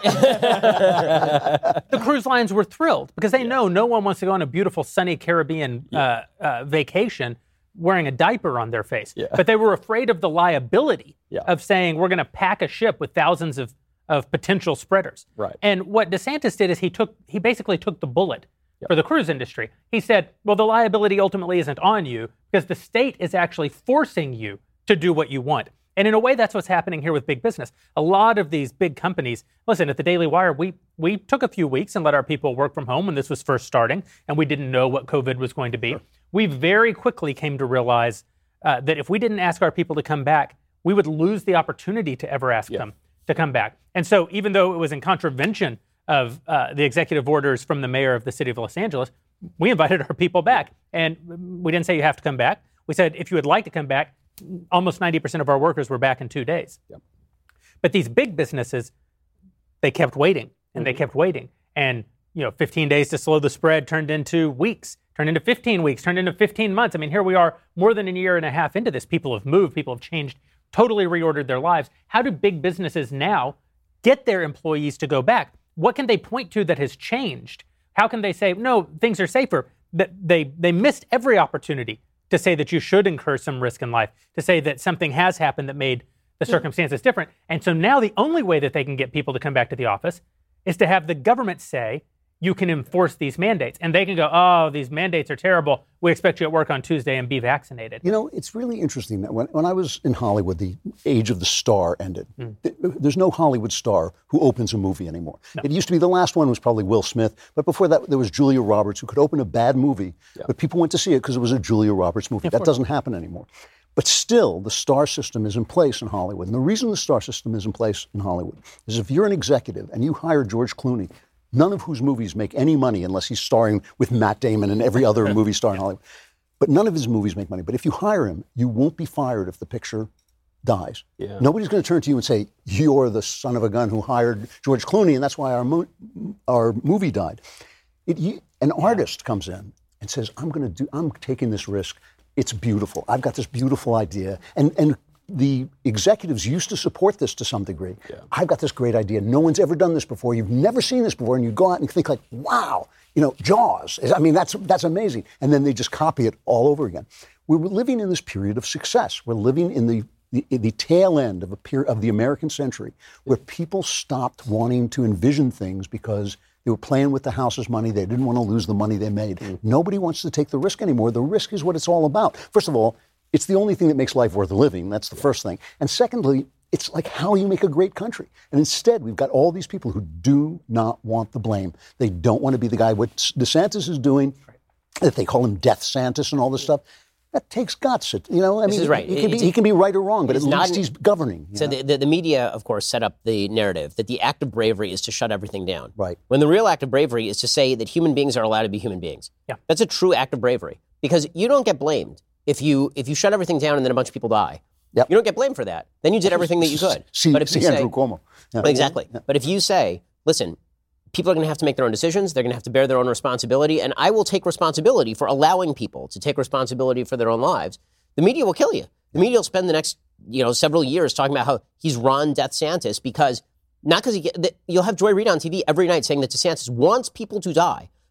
The cruise lines were thrilled because they know no one wants to go on a beautiful, sunny Caribbean uh, uh, vacation wearing a diaper on their face. Yeah. But they were afraid of the liability Yeah. of saying we're going to pack a ship with thousands of, of potential spreaders. Right. And what DeSantis did is he took he basically took the bullet for the cruise industry. He said, well, the liability ultimately isn't on you because the state is actually forcing you to do what you want. And in a way, that's what's happening here with big business. A lot of these big companies, listen, at the Daily Wire, we we took a few weeks and let our people work from home when this was first starting, and we didn't know what COVID was going to be. Sure. We very quickly came to realize uh, that if we didn't ask our people to come back, we would lose the opportunity to ever ask Yeah. them to come back. And so even though it was in contravention of uh, the executive orders from the mayor of the city of Los Angeles, we invited our people back. And we didn't say you have to come back. We said, if you would like to come back, almost ninety percent of our workers were back in two days. Yep. But these big businesses, they kept waiting and Mm-hmm. they kept waiting. And, you know, fifteen days to slow the spread turned into weeks, turned into fifteen weeks, turned into fifteen months. I mean, here we are more than a year and a half into this. People have moved, people have changed, totally reordered their lives. How do big businesses now get their employees to go back? What can they point to that has changed? How can they say, no, things are safer? That they, they missed every opportunity to say that you should incur some risk in life, to say that something has happened that made the circumstances different. And so now the only way that they can get people to come back to the office is to have the government say, you can enforce these mandates. And they can go, oh, these mandates are terrible. We expect you at work on Tuesday and be vaccinated. You know, it's really interesting that when, when I was in Hollywood, the age of the star ended. Mm. Th- There's no Hollywood star who opens a movie anymore. No. It used to be the last one was probably Will Smith, but before that there was Julia Roberts who could open a bad movie, yeah. but people went to see it because it was a Julia Roberts movie. Yeah, that doesn't happen anymore. But still, the star system is in place in Hollywood. And the reason the star system is in place in Hollywood is if you're an executive and you hire George Clooney, none of whose movies make any money unless he's starring with Matt Damon and every other movie star in Hollywood. But none of his movies make money. But if you hire him, you won't be fired if the picture dies. Yeah. Nobody's going to turn to you and say, you're the son of a gun who hired George Clooney, and that's why our, mo- our movie died. It, you, an artist comes in and says, I'm going to do, I'm taking this risk. It's beautiful. I've got this beautiful idea. And, and the executives used to support this to some degree. Yeah. I've got this great idea. No one's ever done this before. You've never seen this before. And you go out and you think like, wow, you know, Jaws. I mean, that's that's amazing. And then they just copy it all over again. We're living in this period of success. We're living in the the, the tail end of a period of the American century where people stopped wanting to envision things because they were playing with the house's money. They didn't want to lose the money they made. Mm-hmm. Nobody wants to take the risk anymore. The risk is what it's all about. First of all, it's the only thing that makes life worth living. That's the first thing. And secondly, it's like how you make a great country. And instead, we've got all these people who do not want the blame. They don't want to be the guy. What DeSantis is doing, that they call him Death Santis and all this stuff, that takes guts. It, you know, I this mean, is right. he, can be, it's, he can be right or wrong, but at least an, he's governing. So the, the, the media, of course, set up the narrative that the act of bravery is to shut everything down. Right. When the real act of bravery is to say that human beings are allowed to be human beings. Yeah. That's a true act of bravery because you don't get blamed if you if you shut everything down and then a bunch of people die. Yep. You don't get blamed for that. Then you did everything that you could. See, but if see you Andrew say, Cuomo. Yeah. Exactly. Yeah. But if you say, listen, people are going to have to make their own decisions. They're going to have to bear their own responsibility. And I will take responsibility for allowing people to take responsibility for their own lives. The media will kill you. The media will spend the next, you know, several years talking about how he's Ron Death Santis because not because he get, you'll have Joy Reid on T V every night saying that DeSantis wants people to die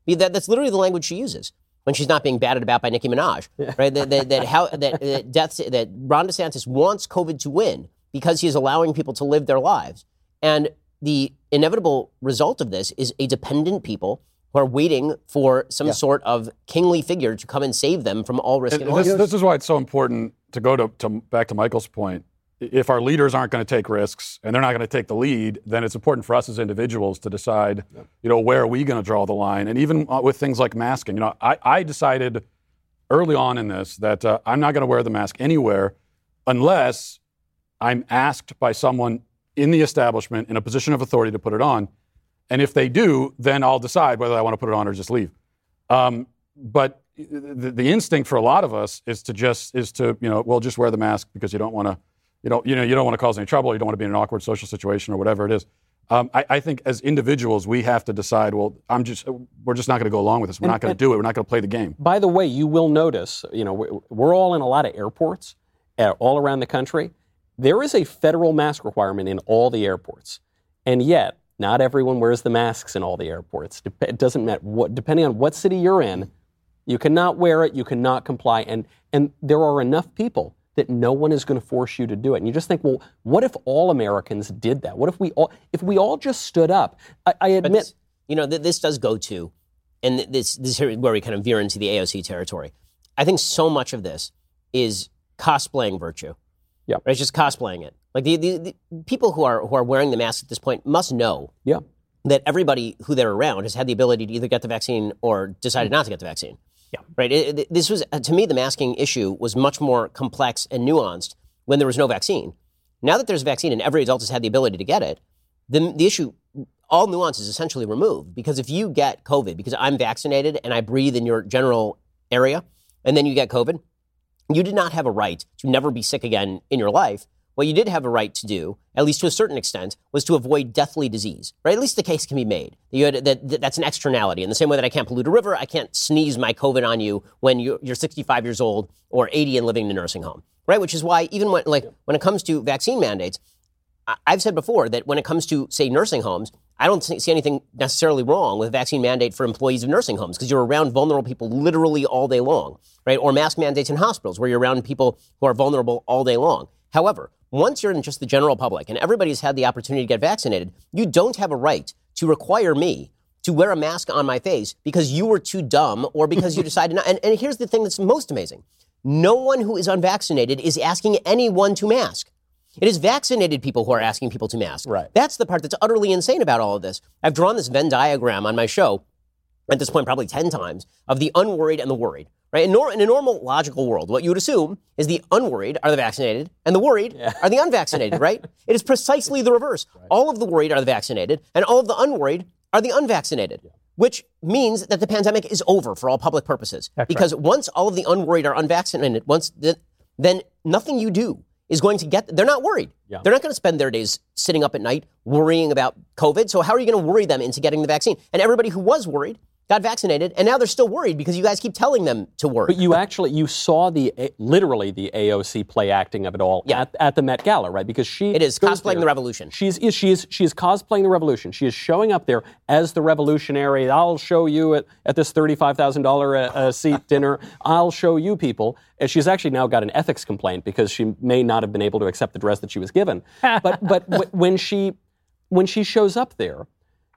That, that's literally the language she uses when she's not being batted about by Nicki Minaj, right? That, that, that, how, that, that, deaths, that Ron DeSantis wants COVID to win because he is allowing people to live their lives. And the inevitable result of this is a dependent people who are waiting for some yeah. sort of kingly figure to come and save them from all risk and, and this, this is why it's so important to go to, to back to Michael's point. If our leaders aren't going to take risks and they're not going to take the lead, then it's important for us as individuals to decide, yeah. you know, where are we going to draw the line? And even with things like masking, you know, I, I decided early on in this that uh, I'm not going to wear the mask anywhere unless I'm asked by someone in the establishment in a position of authority to put it on. And if they do, then I'll decide whether I want to put it on or just leave. Um, but the, the instinct for a lot of us is to just, is to, you know, well, just wear the mask because you don't want to, you don't, you know, you don't want to cause any trouble. You don't want to be in an awkward social situation or whatever it is. Um, I, I think as individuals, we have to decide, well, I'm just, we're just not going to go along with this. We're and, not going to do it. We're not going to play the game. By the way, you will notice, you know, we're all in a lot of airports uh, all around the country. There is a federal mask requirement in all the airports. And yet, not everyone wears the masks in all the airports. It doesn't matter what, depending on what city you're in, you cannot wear it, you cannot comply. And, and there are enough people that no one is going to force you to do it. And you just think, well, what if all Americans did that? What if we all, if we all just stood up? I, I admit, this, you know, th- this does go to, and this, this is where we kind of veer into the A O C territory. I think so much of this is cosplaying virtue. Yeah, right? It's just cosplaying it. Like the, the, the people who are who are wearing the mask at this point must know yeah. that everybody who they're around has had the ability to either get the vaccine or decided not to get the vaccine. Yeah. Right. It, it, this was, to me, the masking issue was much more complex and nuanced when there was no vaccine. Now that there's a vaccine and every adult has had the ability to get it, then the issue, all nuance is essentially removed. Because if you get COVID, because I'm vaccinated and I breathe in your general area, and then you get COVID, you did not have a right to never be sick again in your life. What you did have a right to do, at least to a certain extent, was to avoid deathly disease, right? At least the case can be made. You had, that, that, that's an externality. In the same way that I can't pollute a river, I can't sneeze my COVID on you when you're, you're sixty-five years old or eighty and living in a nursing home, right? Which is why even when, like, when it comes to vaccine mandates, I, I've said before that when it comes to, say, nursing homes, I don't see anything necessarily wrong with a vaccine mandate for employees of nursing homes because you're around vulnerable people literally all day long, right? Or mask mandates in hospitals where you're around people who are vulnerable all day long. However, once you're in just the general public and everybody's had the opportunity to get vaccinated, you don't have a right to require me to wear a mask on my face because you were too dumb or because you decided not. And, and here's the thing that's most amazing. No one who is unvaccinated is asking anyone to mask. It is vaccinated people who are asking people to mask. Right. That's the part that's utterly insane about all of this. I've drawn this Venn diagram on my show, at this point probably ten times, of the unworried and the worried. Right? In, nor- in a normal, logical world, what you would assume is the unworried are the vaccinated and the worried yeah. are the unvaccinated, right? It is precisely the reverse. Right. All of the worried are the vaccinated and all of the unworried are the unvaccinated, yeah. which means that the pandemic is over for all public purposes. That's because right. once all of the unworried are unvaccinated, once the, then nothing you do is going to get, they're not worried. Yeah. They're not going to spend their days sitting up at night worrying about COVID. So how are you going to worry them into getting the vaccine? And everybody who was worried got vaccinated, and now they're still worried because you guys keep telling them to worry. But you actually, you saw the, literally the A O C play acting of it all yeah. at, at the Met Gala, right? Because she It is cosplaying there. the revolution. She's, she is, she is cosplaying the revolution. She is showing up there as the revolutionary. I'll show you at, at this thirty-five thousand dollars a, a seat dinner. I'll show you people. And she's actually now got an ethics complaint because she may not have been able to accept the dress that she was given. But, but w- when she, when she shows up there,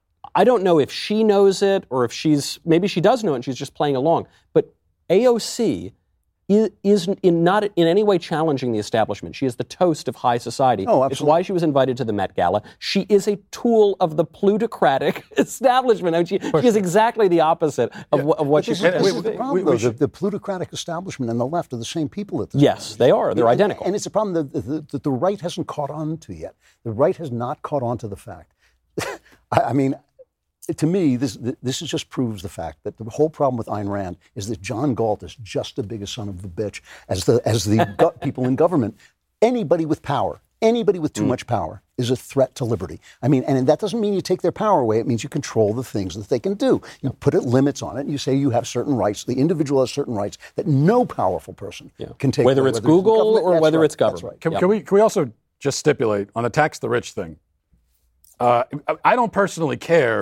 I don't know if she knows it or if she's, maybe she does know it and she's just playing along. But A O C is, is in not in any way challenging the establishment. She is the toast of high society. Oh, absolutely. It's why she was invited to the Met Gala. She is a tool of the plutocratic establishment. I mean, she, she is exactly the opposite of, yeah. of what she should be. The problem, though, the, the plutocratic establishment and the left are the same people at this Yes, point. They are. They're and, identical. And it's a problem that the, the, the right hasn't caught on to yet. The right has not caught on to the fact. I, I mean, to me, this this just proves the fact that the whole problem with Ayn Rand is that John Galt is just as big a son of a bitch as the as the go- people in government. Anybody with power, anybody with too mm. much power is a threat to liberty. I mean, and that doesn't mean you take their power away. It means you control the things that they can do. You put it limits on it, and you say you have certain rights. The individual has certain rights that no powerful person yeah. can take whether away. It's whether Google it's or whether right. it's government. That's right. Can, yeah. can we can we also just stipulate on the tax the rich thing? Uh, I don't personally care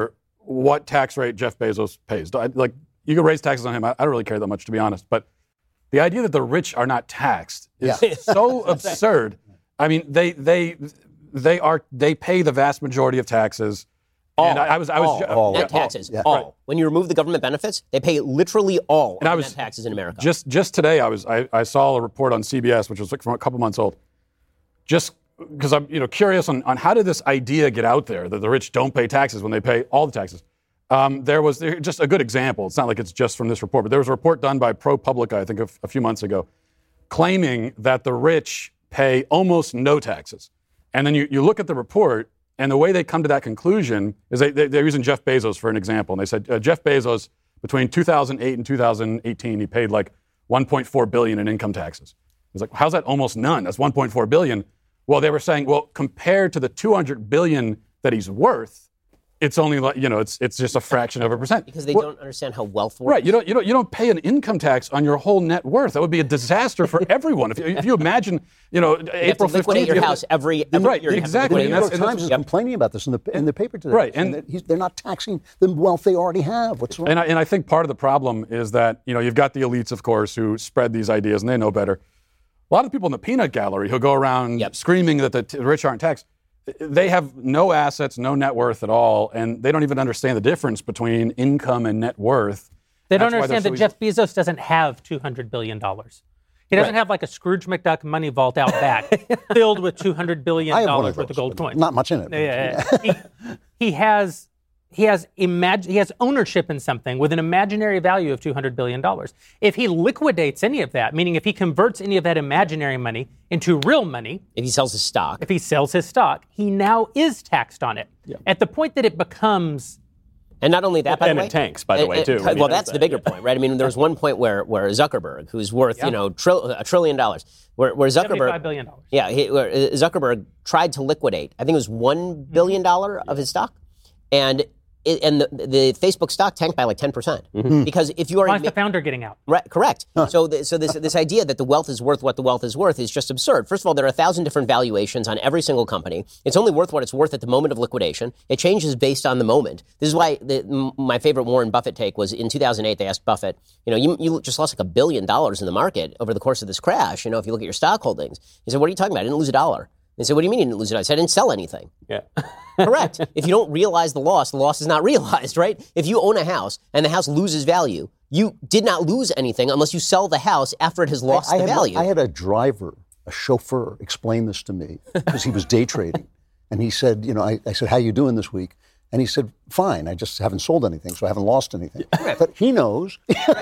what tax rate Jeff Bezos pays. I, like, you can raise taxes on him. I, I don't really care that much, to be honest. But the idea that the rich are not taxed is Yeah. so absurd. I mean, they they they are they pay the vast majority of taxes. All. And I, I was I was All, ju- all. Net yeah, taxes, Yeah. all. Right. When you remove the government benefits, they pay literally all And of I the was net taxes in America. Just just today, I was I, I saw a report on C B S, which was like from a couple months old. Just because I'm you know curious on, on how did this idea get out there that the rich don't pay taxes when they pay all the taxes. Um, there was there, just a good example. It's not like it's just from this report, but there was a report done by ProPublica, I think, a, a few months ago, claiming that the rich pay almost no taxes. And then you, you look at the report, and the way they come to that conclusion is they, they, they're using Jeff Bezos for an example. And they said uh, Jeff Bezos, between two thousand eight and two thousand eighteen, he paid like one point four billion dollars in income taxes. It's like, how's that almost none? That's one point four billion dollars. Well, they were saying, well, compared to the two hundred billion dollars that he's worth, it's only like, you know, it's it's just a fraction of a percent. because they Well, don't understand how wealth works. Right, you don't, you don't you don't pay an income tax on your whole net worth. That would be a disaster for everyone. If you, if you imagine, you know, You have April to liquidate fifteenth, your you have house to- every, every Right, year. You have to exactly, The liquidate New and York that's- Times is Yep. complaining about this in the in the paper today. Right, saying and- that he's, they're not taxing the wealth they already have. What's wrong? And I, and I think part of the problem is that, you know, you've got the elites, of course, who spread these ideas and they know better. A lot of people in the peanut gallery who go around Yep. screaming that the t- rich aren't taxed, they have no assets, no net worth at all, and they don't even understand the difference between income and net worth. They don't That's why they're understand that so easy- Jeff Bezos doesn't have two hundred billion dollars. He doesn't Right. have like a Scrooge McDuck money vault out back filled with two hundred billion I have one dollars of worth those, of gold but coins. Not much in it. but- Yeah, yeah, yeah. he, he has he has imag- he has ownership in something with an imaginary value of two hundred billion dollars. If he liquidates any of that, meaning if he converts any of that imaginary money into real money, If he sells his stock. if he sells his stock, he now is taxed on it. At the point that it becomes And not only that, by And the it way, tanks, by the and- way, and- too. I mean, well, there's that's the that, bigger yeah. point, right? I mean, there was one point where where Zuckerberg, who's worth you know trill, a trillion dollars, where, where Zuckerberg, seventy-five billion dollars. yeah, he, where uh, Zuckerberg tried to liquidate. I think it was one billion dollar of his stock, and it, and the, the Facebook stock tanked by like ten percent because if you are Why is the founder getting out? Right, correct. So, the, so this this idea that the wealth is worth what the wealth is worth is just absurd. First of all, there are a thousand different valuations on every single company. It's only worth what it's worth at the moment of liquidation. It changes based on the moment. This is why the, m- my favorite Warren Buffett take was in two thousand eight. They asked Buffett, you know, you, you just lost like a billion dollars in the market over the course of this crash. You know, if you look at your stock holdings, he said, "What are you talking about? I didn't lose a dollar." They said, "What do you mean you didn't lose it?" I said, "I didn't sell anything." Yeah. Correct. If you don't realize the loss, the loss is not realized, right? If you own a house and the house loses value, you did not lose anything unless you sell the house after it has lost I the had, value. I had a driver, a chauffeur, explain this to me because he was day trading. And he said, you know, I, I said, how you doing this week? And he said, fine, I just haven't sold anything, so I haven't lost anything. But he knows.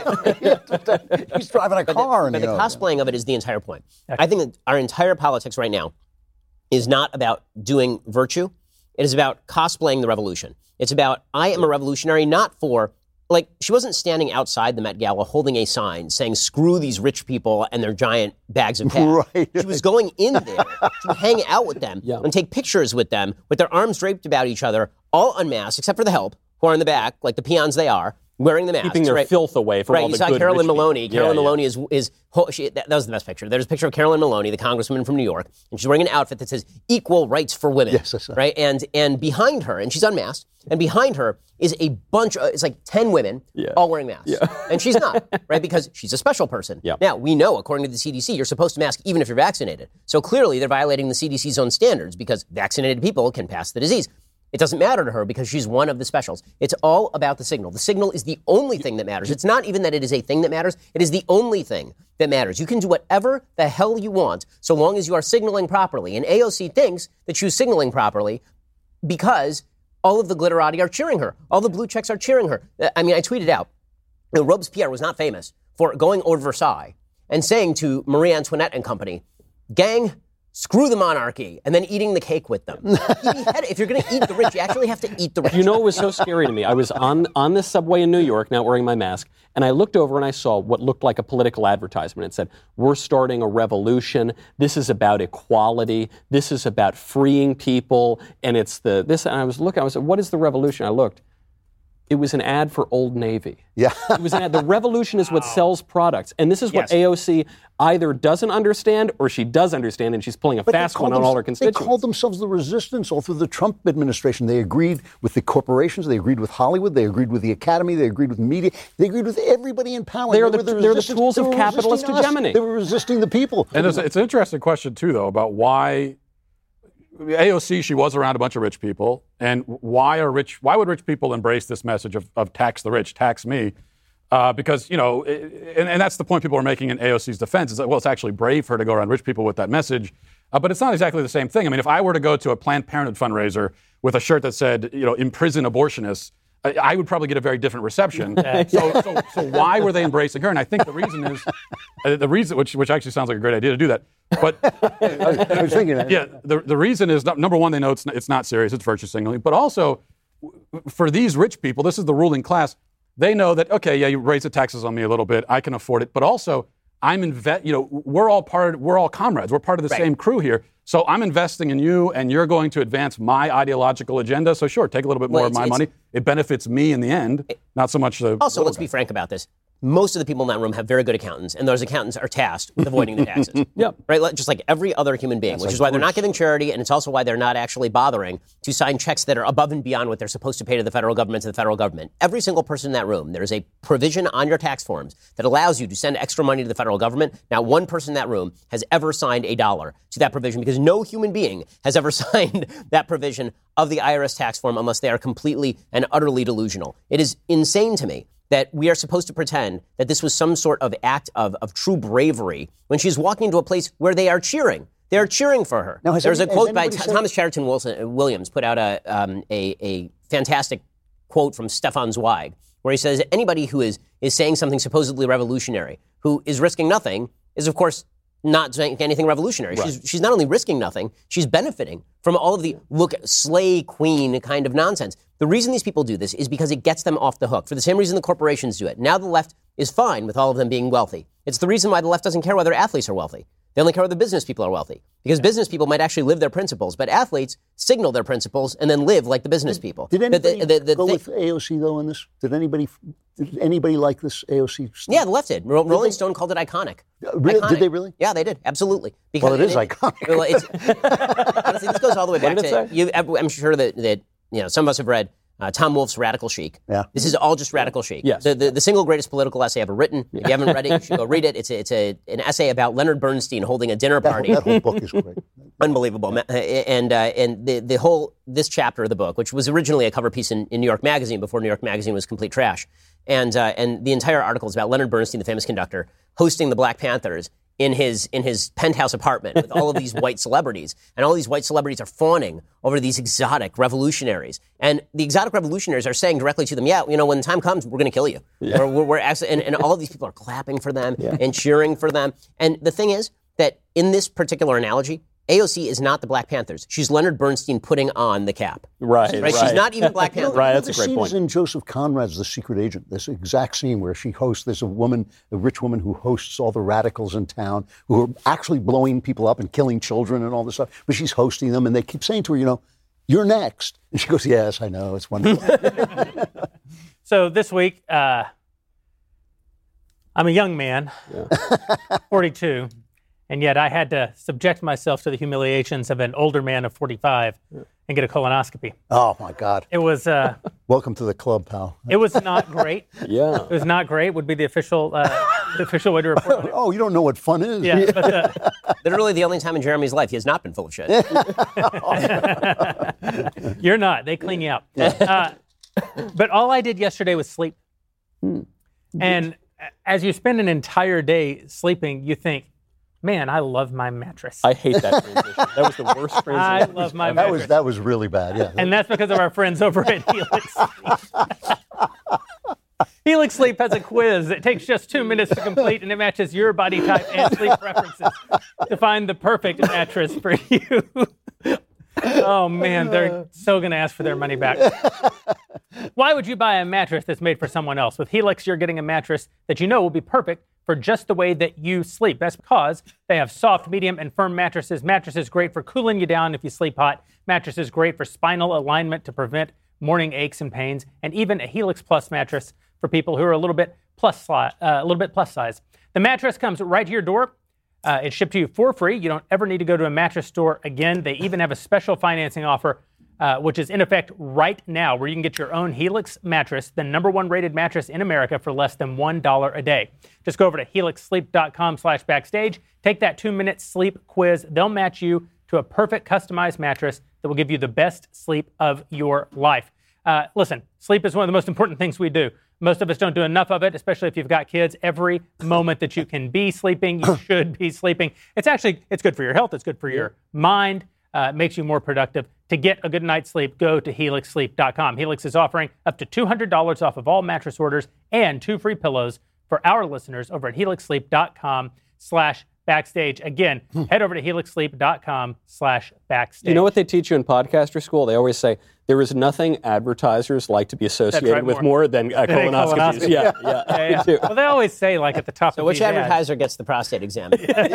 He's driving a car. and But he the knows. cosplaying of it is the entire point. I think that our entire politics right now is not about doing virtue. It is about cosplaying the revolution. It's about, I am a revolutionary, not for, like, she wasn't standing outside the Met Gala holding a sign saying, screw these rich people and their giant bags of cash. Right. She was going in there to hang out with them Yeah. and take pictures with them with their arms draped about each other, all unmasked, except for the help, who are in the back, like the peons they are, wearing the masks. Keeping their right? filth away from right, all you the saw good Carolyn rich people. Maloney. Yeah, Carolyn yeah. Maloney is is ho- she, that, that was the best picture. There's a picture of Carolyn Maloney, the congresswoman from New York, and she's wearing an outfit that says "Equal Rights for Women." Yes, I saw. right, and and behind her, and she's unmasked, and behind her is a bunch. Of, it's like ten women, Yeah. all wearing masks, and she's not, right, because she's a special person. Yeah. Now we know, according to the C D C, you're supposed to mask even if you're vaccinated. So clearly, they're violating the C D C's own standards because vaccinated people can pass the disease. It doesn't matter to her because she's one of the specials. It's all about the signal. The signal is the only thing that matters. It's not even that it is a thing that matters. It is the only thing that matters. You can do whatever the hell you want so long as you are signaling properly. And A O C thinks that she's signaling properly because all of the glitterati are cheering her. All the blue checks are cheering her. I mean, I tweeted out, you know, Robespierre was not famous for going over Versailles and saying to Marie Antoinette and company, gang, screw the monarchy, and then eating the cake with them. If you're going to eat the rich, you actually have to eat the rich. You know, it was so scary to me. I was on on this subway in New York, not wearing my mask, and I looked over and I saw what looked like a political advertisement. It said, "We're starting a revolution. This is about equality. This is about freeing people." And it's the this. And I was looking. I was like, "What is the revolution?" I looked. It was an ad for Old Navy. Yeah. It was an ad. The revolution is what sells products. And this is what Yes. A O C either doesn't understand or she does understand, and she's pulling a But they fast called one on them- all her constituents. They called themselves the resistance all through the Trump administration. They agreed with the corporations. They agreed with Hollywood. They agreed with the Academy. They agreed with media. They agreed with everybody in power. They are were the- they're the resistance. tools They of were capitalist resisting us. hegemony. They were resisting the people. And it's, it's an interesting question, too, though, about why A O C, she was around a bunch of rich people. And why are rich? Why would rich people embrace this message of, of tax the rich, tax me? Uh, because, you know, it, and, and that's the point people are making in A O C's defense is that, well, it's actually brave for her to go around rich people with that message. Uh, but it's not exactly the same thing. I mean, if I were to go to a Planned Parenthood fundraiser with a shirt that said, you know, imprison abortionists, I, I would probably get a very different reception. so, so, so why were they embracing her? And I think the reason is, uh, the reason, which, which actually sounds like a great idea to do that. But I was thinking that. yeah, the, the reason is, number one, they know it's, it's not serious, it's virtue signaling. But also, for these rich people, this is the ruling class, they know that, okay, yeah, you raise the taxes on me a little bit, I can afford it, but also, I'm inve- you know, we're all part, we're all comrades, we're part of the Right. same crew here. So I'm investing in you, and you're going to advance my ideological agenda. So sure, take a little bit more Well, of it's- my it's- money. It benefits me in the end, not so much the. Also, little let's guy. be frank about this. Most of the people in that room have very good accountants, and those accountants are tasked with avoiding the taxes. Yep. Right? Like- Just like every other human being, which is why they're not giving charity, and it's also why they're not actually bothering to sign checks that are above and beyond what they're supposed to pay to the federal government, to the federal government. Every single person in that room, there is a provision on your tax forms that allows you to send extra money to the federal government. Not one person in that room has ever signed a dollar to that provision because no human being has ever signed that provision of the I R S tax form unless they are completely and utterly delusional. It is insane to me that we are supposed to pretend that this was some sort of act of, of true bravery when she's walking into a place where they are cheering. They are cheering for her. Now, has There's any- a quote has by anybody Th- said- Thomas Chatterton Wilson, Williams, put out a, um, a, a fantastic quote from Stefan Zweig, where he says anybody who is, is saying something supposedly revolutionary, who is risking nothing, is, of course, not saying anything revolutionary. She's, she's not only risking nothing, she's benefiting from all of the, look, slay queen kind of nonsense. The reason these people do this is because it gets them off the hook, for the same reason the corporations do it. Now the left is fine with all of them being wealthy. It's the reason why the left doesn't care whether athletes are wealthy. They only care whether business people are wealthy. Because business people might actually live their principles, but athletes signal their principles and then live like the business people. Did The- anybody the- the- the go thing- with A O C, though, on this? Did anybody did anybody like this A O C stuff? Yeah, the left did. Ro- Rolling they? Stone called it iconic. Uh, really? Did Iconic. they really? Yeah, they did. Absolutely. Well, it is iconic. Well, it's, honestly, this goes all the way back did it to. say? You, I'm sure that, that you know some of us have read uh, Tom Wolfe's Radical Chic. Yeah. This is all just Radical Chic. Yes. The, the, the single greatest political essay ever written. If you haven't read it, you should go read it. It's a, it's a an essay about Leonard Bernstein holding a dinner That, party. that whole book is great. Unbelievable. Ma- And uh, and the the whole this chapter of the book, which was originally a cover piece in, in New York Magazine before New York Magazine was complete trash, and uh, and the entire article is about Leonard Bernstein, the famous conductor, hosting the Black Panthers in his in his penthouse apartment with all of these white celebrities, and all these white celebrities are fawning over these exotic revolutionaries, and the exotic revolutionaries are saying directly to them, "Yeah, you know, when the time comes, we're going to kill you." Yeah. Or we're, we're actually, and, and all of these people are clapping for them yeah. and cheering for them. And the thing is that in this particular analogy, A O C is not the Black Panthers. She's Leonard Bernstein putting on the cap. Right, Right? right. She's not even Black Panther. Right, that's a the great scene point. is in Joseph Conrad's The Secret Agent, this exact scene where she hosts, there's a woman, a rich woman who hosts all the radicals in town who are actually blowing people up and killing children and all this stuff, but she's hosting them and they keep saying to her, you know, you're next. And she goes, yes, I know, it's wonderful. So this week, uh, I'm a young man, forty-two, and yet I had to subject myself to the humiliations of an older man of forty-five and get a colonoscopy. Oh, my God. It was uh, Welcome to the club, pal. it was not great. Yeah. It was not great. Would be the official uh, the official way to report on it. Oh, you don't know what fun is. Yeah, but, uh, Literally the only time in Jeremy's life he has not been full of shit. you're not. They clean you up. Uh, but all I did yesterday was sleep. And as you spend an entire day sleeping, you think, man, I love my mattress. I hate that transition. That was the worst transition. I love my That mattress. was that was really bad, yeah. And that's because of our friends over at Helix Sleep. Helix Sleep has a quiz that takes just two minutes to complete, and it matches your body type and sleep preferences to find the perfect mattress for you. Oh, man, they're so going to ask for their money back. Why would you buy a mattress that's made for someone else? With Helix, you're getting a mattress that you know will be perfect for just the way that you sleep. That's because they have soft, medium, and firm mattresses. Mattresses great for cooling you down if you sleep hot. Mattresses great for spinal alignment to prevent morning aches and pains, and even a Helix Plus mattress for people who are a little bit plus, uh, a little bit plus size. The mattress comes right to your door. Uh, it's shipped to you for free. You don't ever need to go to a mattress store again. They even have a special financing offer, uh, which is in effect right now, where you can get your own Helix mattress, the number one rated mattress in America, for less than one dollar a day. Just go over to helix sleep dot com slash backstage. Take that two-minute sleep quiz. They'll match you to a perfect customized mattress that will give you the best sleep of your life. Uh, listen, sleep is one of the most important things we do. Most of us don't do enough of it, especially if you've got kids. Every moment that you can be sleeping, you should be sleeping. It's actually, it's good for your health. It's good for your mind. Uh, it makes you more productive. To get a good night's sleep, go to helix sleep dot com. Helix is offering up to two hundred dollars off of all mattress orders and two free pillows for our listeners over at helix sleep dot com slash backstage. Again, head over to helix sleep dot com slash backstage. You know what they teach you in podcaster school? They always say, there is nothing advertisers like to be associated right, with more. more than uh, colonoscopies. Colonoscopy. Yeah, yeah. Yeah, yeah. Well, they always say, like, at the top So of which the ad. advertiser gets the prostate exam?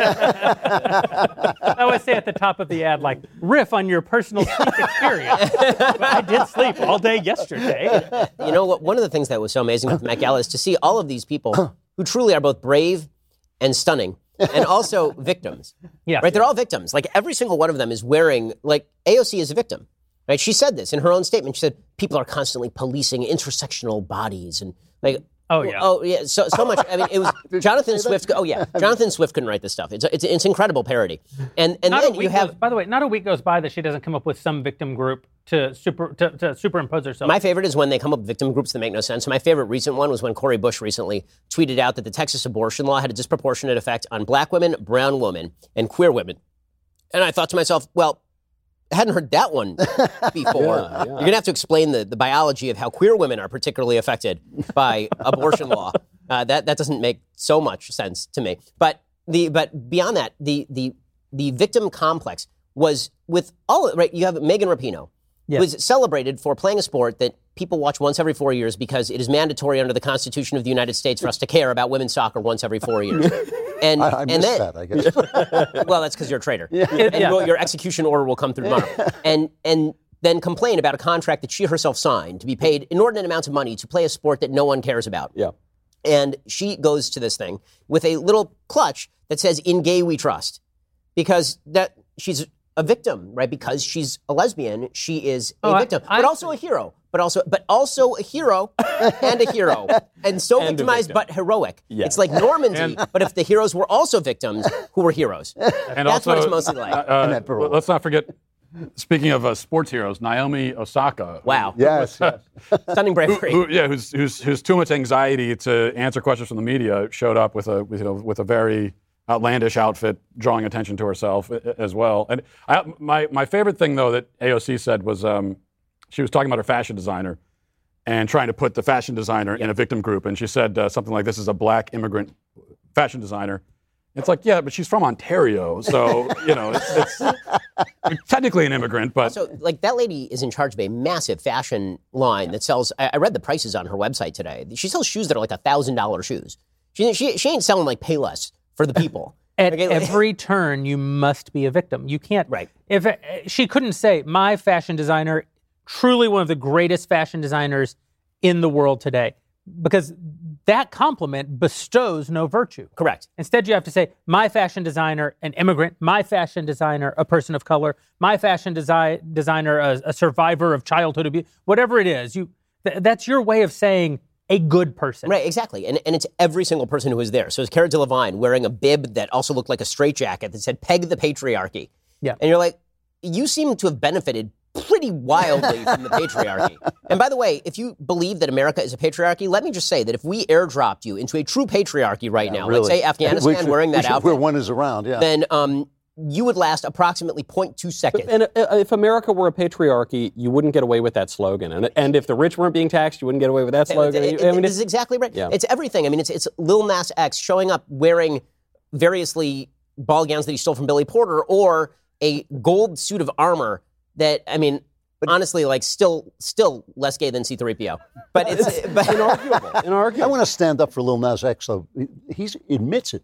I always say at the top of the ad, like, riff on your personal sleep experience. But I did sleep all day yesterday. You know what? One of the things that was so amazing with the Met Gala is to see all of these people who truly are both brave and stunning, and also victims. Yeah. Right? They're all victims. Like, every single one of them is wearing, like, A O C is a victim. Right? She said this in her own statement. She said, people are constantly policing intersectional bodies and, like, Oh, yeah. Oh, yeah. So, so much. I mean, it was Jonathan Swift. Oh, yeah. Jonathan Swift couldn't write this stuff. It's it's, it's incredible parody. And and Not then a week you have. goes, by the way, not a week goes by that she doesn't come up with some victim group to super to, to superimpose herself. My favorite is when they come up with victim groups that make no sense. My favorite recent one was when Cori Bush recently tweeted out that the Texas abortion law had a disproportionate effect on black women, brown women, and queer women. And I thought to myself, well, I hadn't heard that one before. Yeah, yeah. You're going to have to explain the, the biology of how queer women are particularly affected by abortion law. Uh, that that doesn't make so much sense to me. But the but beyond that, the the the victim complex was with all right. You have Megan Rapinoe, Yes. who is celebrated for playing a sport that people watch once every four years because it is mandatory under the Constitution of the United States for us to care about women's soccer once every four years. And I, I and missed then, that, I guess. well, that's because you're a traitor. Yeah. And Yeah. your- your execution order will come through tomorrow. And and then complain about a contract that she herself signed to be paid inordinate amounts of money to play a sport that no one cares about. Yeah. And she goes to this thing with a little clutch that says, in gay we trust. Because that she's a victim, right? Because she's a lesbian, she is a Oh, I- victim. I- but also a hero. But also but also a hero and a hero. And so And a victimized victim. but heroic. Yeah. It's like Normandy, but if the heroes were also victims, who were heroes? And That's also, what it's mostly like. uh, Annette Barua. let's not forget, speaking of uh, sports heroes, Naomi Osaka. Wow. Yes, yes. Stunning bravery. Who, yeah, who's, who's, who's too much anxiety to answer questions from the media, showed up with a with, you know, with a very outlandish outfit, drawing attention to herself uh, as well. And I, my my favorite thing though that A O C said was um, she was talking about her fashion designer and trying to put the fashion designer in a victim group, and she said uh, something like, "This is a black immigrant fashion designer." It's like, yeah, but she's from Ontario, so you know, it's, it's technically an immigrant, but So, like, that lady is in charge of a massive fashion line that sells. I, I read the prices on her website today. She sells shoes that are like a thousand dollar shoes. She, she she ain't selling like Payless for the people. At Okay, like- every turn, you must be a victim. You can't. Right. If uh, she couldn't say, my fashion designer, truly one of the greatest fashion designers in the world today, because that compliment bestows no virtue. Correct. Instead, you have to say, my fashion designer, an immigrant, my fashion designer, a person of color, my fashion desi- designer, a, a survivor of childhood abuse, whatever it is. You, th- that's your way of saying a good person. Right, exactly. And and it's every single person who was there. So it's Cara Delevingne wearing a bib that also looked like a straitjacket that said, peg the patriarchy. Yeah. And you're like, you seem to have benefited pretty wildly from the patriarchy. And by the way, if you believe that America is a patriarchy, let me just say that if we airdropped you into a true patriarchy right now, Really. let's say Afghanistan We should- wearing we that should- outfit, Where one is around, yeah. then um, you would last approximately zero point two seconds. And uh, if America were a patriarchy, you wouldn't get away with that slogan. And, and if the rich weren't being taxed, you wouldn't get away with that slogan. It, it, I mean, this is exactly right. Yeah. It's everything. I mean, it's it's Lil Nas X showing up wearing variously ball gowns that he stole from Billy Porter, or a gold suit of armor that, I mean, honestly, like still still less gay than C three P O. But it's but inarguable. I Inarguable. want to stand up for Lil Nas X, though. He admits it.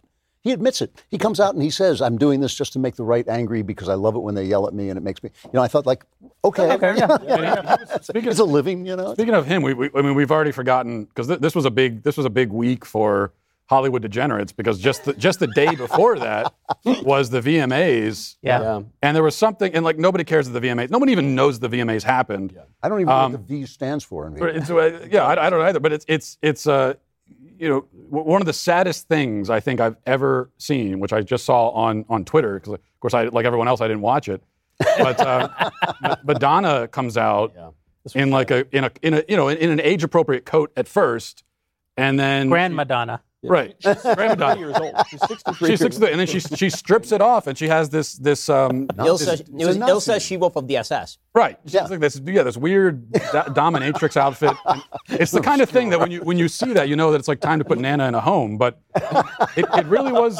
He admits it. He comes out and he says, I'm doing this just to make the right angry because I love it when they yell at me and it makes me, you know, I thought like, okay. okay yeah. yeah. Speaking it's a living, you know. Speaking of him, we, we, I mean, we've already forgotten, because th- this was a big this was a big week for Hollywood degenerates, because just the, just the day before that was the V M As. Yeah. yeah. And there was something, and like nobody cares that the V M As, nobody even knows the V M As happened. Yeah. I don't even um, know what the V stands for in V M A. It's, uh, yeah, I, I don't either, but it's, it's, it's uh, you know, one of the saddest things I think I've ever seen, which I just saw on, on Twitter, because of course, I, like everyone else, I didn't watch it. But uh, Madonna comes out yeah. in like a in a in a you know in, in an age appropriate coat at first, and then Grand Madonna. Yeah. Right, she's sixty-three years old. She's sixty-three. She's sixty-three, and then she she strips it off, and she has this this. Um, Ilsa, this, it was Ilsa She-Wolf of the S S. Right, she's yeah. like this yeah this weird do- dominatrix outfit. And it's the kind of thing that when you when you see that, you know that it's like time to put Nana in a home. But it, it really was.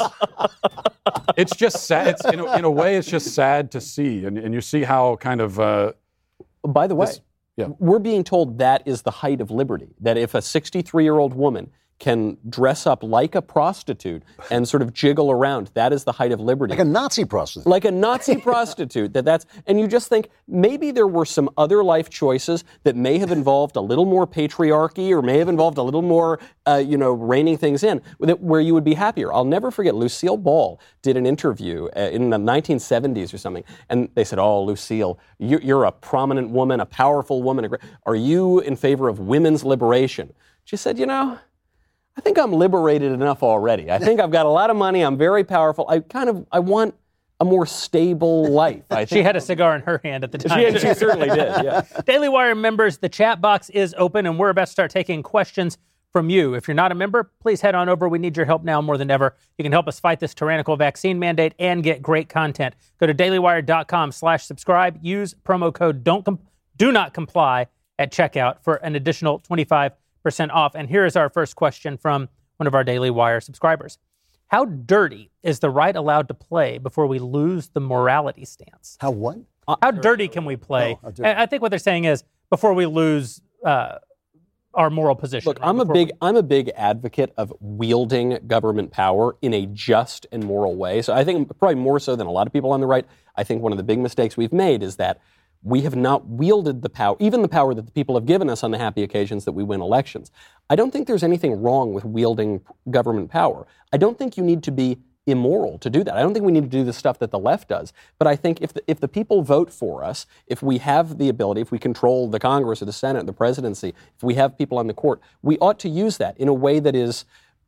It's just sad. It's in a, in a way, it's just sad to see, and and you see how kind of. Uh, By the way, this, yeah. we're being told that is the height of liberty. That if a sixty-three-year-old woman can dress up like a prostitute and sort of jiggle around, that is the height of liberty. Like a Nazi prostitute. Like a Nazi prostitute. That that's, and you just think maybe there were some other life choices that may have involved a little more patriarchy or may have involved a little more, uh, you know, reining things in, where you would be happier. I'll never forget, Lucille Ball did an interview uh, in the nineteen seventies or something, and they said, oh, Lucille, you, you're a prominent woman, a powerful woman. Are you in favor of women's liberation? She said, you know, I think I'm liberated enough already. I think I've got a lot of money. I'm very powerful. I kind of, I want a more stable life. I think. She had a cigar in her hand at the time. She, she certainly did, yeah. Daily Wire members, the chat box is open, and we're about to start taking questions from you. If you're not a member, please head on over. We need your help now more than ever. You can help us fight this tyrannical vaccine mandate and get great content. Go to dailywire.com slash subscribe. Use promo code don't com- do not comply at checkout for an additional twenty-five percent off. And here is our first question from one of our Daily Wire subscribers. How dirty is the right allowed to play before we lose the morality stance? How what? Uh, how dirty can we play? Oh, I think what they're saying is before we lose uh, our moral position. Look, I'm a big we... I'm a big advocate of wielding government power in a just and moral way. So I think probably more so than a lot of people on the right, I think one of the big mistakes we've made is that we have not wielded the power, even the power that the people have given us on the happy occasions that we win elections. I don't think there's anything wrong with wielding government power. I don't think you need to be immoral to do that. I don't think we need to do the stuff that the left does. But I think if the, if the people vote for us, if we have the ability, if we control the Congress or the Senate, or the presidency, if we have people on the court, we ought to use that in a way that is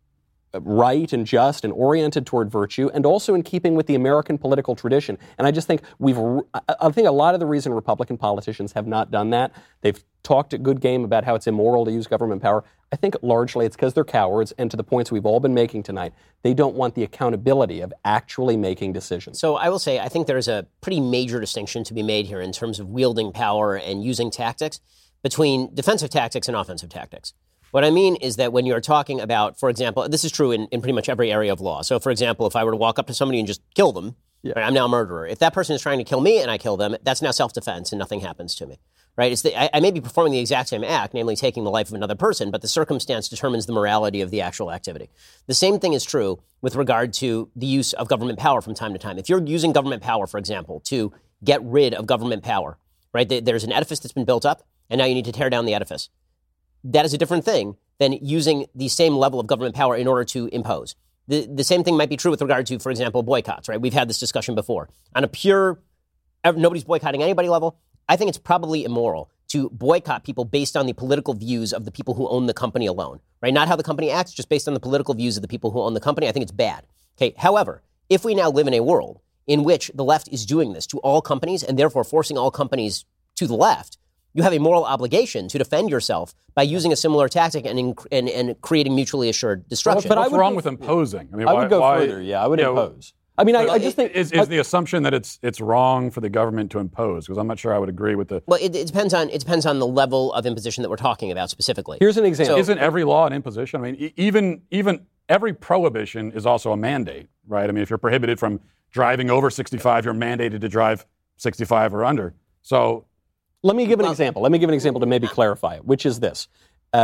right and just and oriented toward virtue, and also in keeping with the American political tradition. And I just think we've, I think a lot of the reason Republican politicians have not done that, they've talked a good game about how it's immoral to use government power. I think largely it's because they're cowards, and to the points we've all been making tonight, they don't want the accountability of actually making decisions. So I will say, I think there's a pretty major distinction to be made here in terms of wielding power and using tactics between defensive tactics and offensive tactics. What I mean is that when you're talking about, for example, this is true in, in pretty much every area of law. So, for example, if I were to walk up to somebody and just kill them, yeah. right, I'm now a murderer. If that person is trying to kill me and I kill them, that's now self-defense and nothing happens to me. Right? It's the, I, I may be performing the exact same act, namely taking the life of another person, but the circumstance determines the morality of the actual activity. The same thing is true with regard to the use of government power from time to time. If you're using government power, for example, to get rid of government power, right? There's an edifice that's been built up, and now you need to tear down the edifice. That is a different thing than using the same level of government power in order to impose. The the same thing might be true with regard to, for example, boycotts, right? We've had this discussion before. On a pure, nobody's boycotting anybody level, I think it's probably immoral to boycott people based on the political views of the people who own the company alone, right? Not how the company acts, just based on the political views of the people who own the company. I think it's bad. Okay. However, if we now live in a world in which the left is doing this to all companies and therefore forcing all companies to the left, you have a moral obligation to defend yourself by using a similar tactic and in, and, and creating mutually assured destruction. Well, but what's wrong with imposing? I mean, I why, would go why, further. Yeah, I would impose. Know, I mean, I, I just think is, is I, the assumption that it's it's wrong for the government to impose? Because I'm not sure I would agree with the. Well, it, it depends on it depends on the level of imposition that we're talking about specifically. Here's an example. So, isn't every law an imposition? I mean, even even every prohibition is also a mandate, right? I mean, if you're prohibited from driving over sixty-five, you're mandated to drive sixty-five or under. So. Let me give an example. Let me give an example to maybe clarify it, which is this. Uh,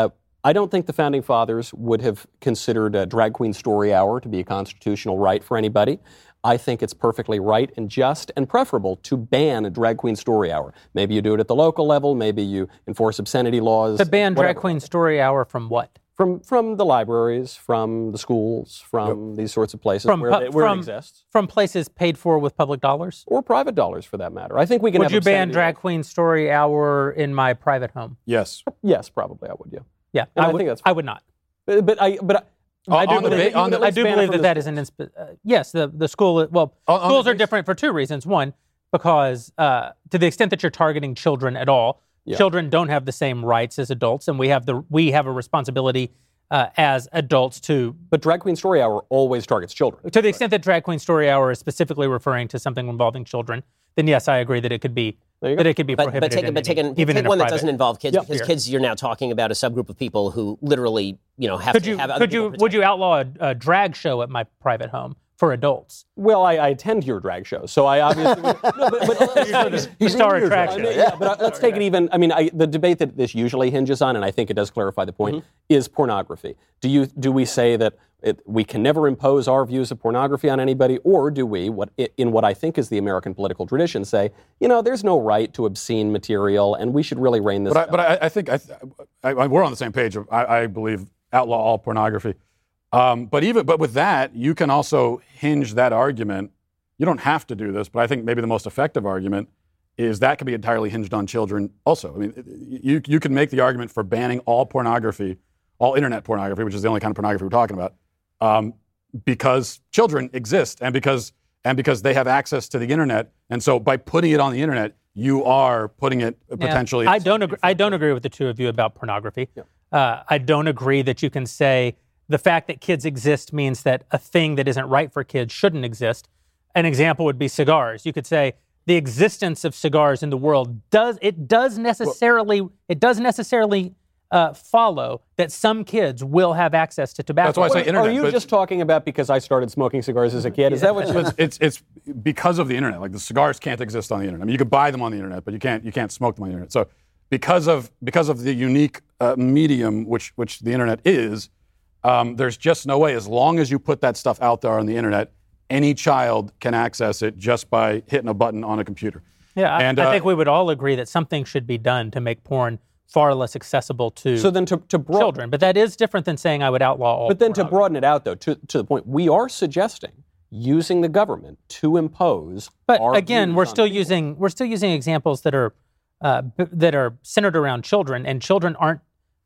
I don't think the Founding Fathers would have considered a drag queen story hour to be a constitutional right for anybody. I think it's perfectly right and just and preferable to ban a drag queen story hour. Maybe you do it at the local level. Maybe you enforce obscenity laws. To ban whatever. drag queen story hour from what? From from the libraries, from the schools, from yep. these sorts of places from, where, pu- they, where from, it exists. From places paid for with public dollars? Or private dollars, for that matter. I think we can Would have you ban obscenity drag laws. queen story hour in my private home? Yes. Yes, probably I would, yeah. Yeah, And I, I would, think that's I would not. But, but I but I, I do on the believe, ba- on the- I do believe that that is an insp- uh, yes. The the school well On- on schools the are base- different for two reasons. One, because uh, to the extent that you're targeting children at all, Yeah. children don't have the same rights as adults, and we have the we have a responsibility uh, as adults to. But drag queen story hour always targets children. To the extent that drag queen story hour is specifically referring to something involving children, then yes, I agree that it could be There you that go. it could be But, prohibited. but take, in but any- take, an, even take in a one that private doesn't involve kids, Yep. because Here. kids, you're now talking about a subgroup of people who literally, you know, have Could to you have other could people you protect. would you outlaw a, a drag show at my private home for adults? Well, I, I attend your drag show, so I obviously would, no, but, but You star your attraction. I mean, yeah, but let's take it even. I mean, I, the debate that this usually hinges on, and I think it does clarify the point, Mm-hmm. is pornography. Do you do we say that it, we can never impose our views of pornography on anybody, or do we, what in what I think is the American political tradition, say, you know, there's no right to obscene material, and we should really rein this. But I, down? but I, I think I, I, I, we're on the same page. Of, I, I believe outlaw all pornography. Um, but even but with that, you can also hinge that argument. You don't have to do this, but I think maybe the most effective argument is that can be entirely hinged on children also. I mean, you you can make the argument for banning all pornography, all internet pornography, which is the only kind of pornography we're talking about, um, because children exist and because and because they have access to the internet. And so by putting it on the internet, you are putting it potentially. Yeah, I don't agree. I don't agree with the two of you about pornography. Uh, I don't agree that you can say the fact that kids exist means that a thing that isn't right for kids shouldn't exist. An example would be cigars. You could say the existence of cigars in the world does it does necessarily it does necessarily uh, follow that some kids will have access to tobacco. That's why I say internet. Are you but- just talking about because I started smoking cigars as a kid? Is that what you? it's, it's it's because of the internet. Like the cigars can't exist on the internet. I mean, you could buy them on the internet, but you can't you can't smoke them on the internet. So because of because of the unique uh, medium which which the internet is, um, there's just no way. As long as you put that stuff out there on the internet, any child can access it just by hitting a button on a computer. Yeah, I, And, I uh, think we would all agree that something should be done to make porn far less accessible to So then to, to broaden, children. But that is different than saying I would outlaw all. but then to pornography. broaden it out though, to to the point, we are suggesting using the government to impose. But our again, views we're on still people. using we're still using examples that are uh, b- that are centered around children, and children aren't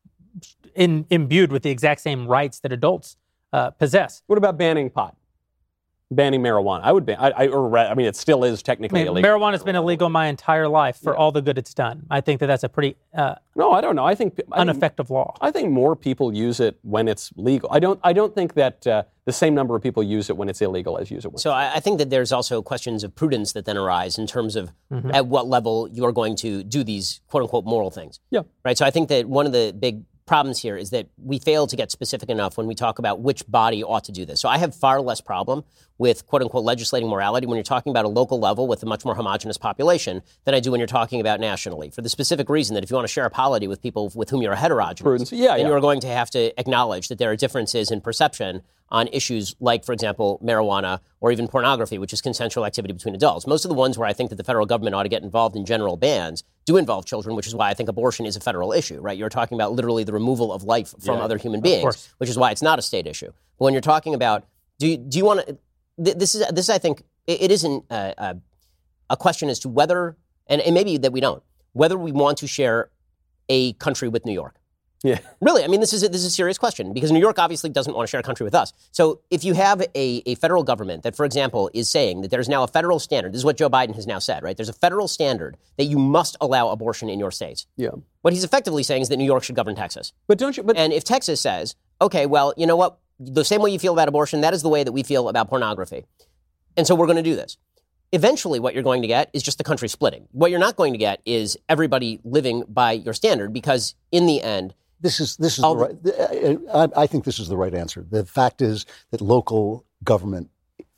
in, imbued with the exact same rights that adults uh, possess. What about banning pot? Banning marijuana? I would ban. I, I, or, ra- I mean, it still is I technically mean, illegal. marijuana has been illegal my entire life for all the good it's done. I think that that's a pretty uh, No, I don't know. I think I think, ineffective law. I think more people use it when it's legal. I don't. I don't think that uh, the same number of people use it when it's illegal as use it when. So I, I think that there's also questions of prudence that then arise in terms of Mm-hmm. at what level you are going to do these quote unquote moral things. Yeah. Right. So I think that one of the big problems here is that we fail to get specific enough when we talk about which body ought to do this. So I have far less problem with quote unquote legislating morality when you're talking about a local level with a much more homogenous population than I do when you're talking about nationally, for the specific reason that if you want to share a polity with people with whom you're heterogeneous, Prudence. Yeah, then yeah. you are going to have to acknowledge that there are differences in perception on issues like, for example, marijuana or even pornography, which is consensual activity between adults. Most of the ones where I think that the federal government ought to get involved in general bans do involve children, which is why I think abortion is a federal issue, right? You're talking about literally the removal of life from Yeah, other human beings, course. which is why it's not a state issue. But when you're talking about, do you, do you want to, th- this is, this I think, it, it isn't a, a, a question as to whether, and, and maybe that we don't, whether we want to share a country with New York. Yeah. Really, I mean, this is a, this is a serious question because New York obviously doesn't want to share a country with us. So if you have a, a federal government that, for example, is saying that there's now a federal standard, this is what Joe Biden has now said, right? There's a federal standard that you must allow abortion in your states. Yeah. What he's effectively saying is that New York should govern Texas. But don't you? But And if Texas says, okay, well, you know what? The same way you feel about abortion, that is the way that we feel about pornography. And so we're going to do this. Eventually, what you're going to get is just the country splitting. What you're not going to get is everybody living by your standard because in the end, This is this is All the right. I, I think this is the right answer. The fact is that local government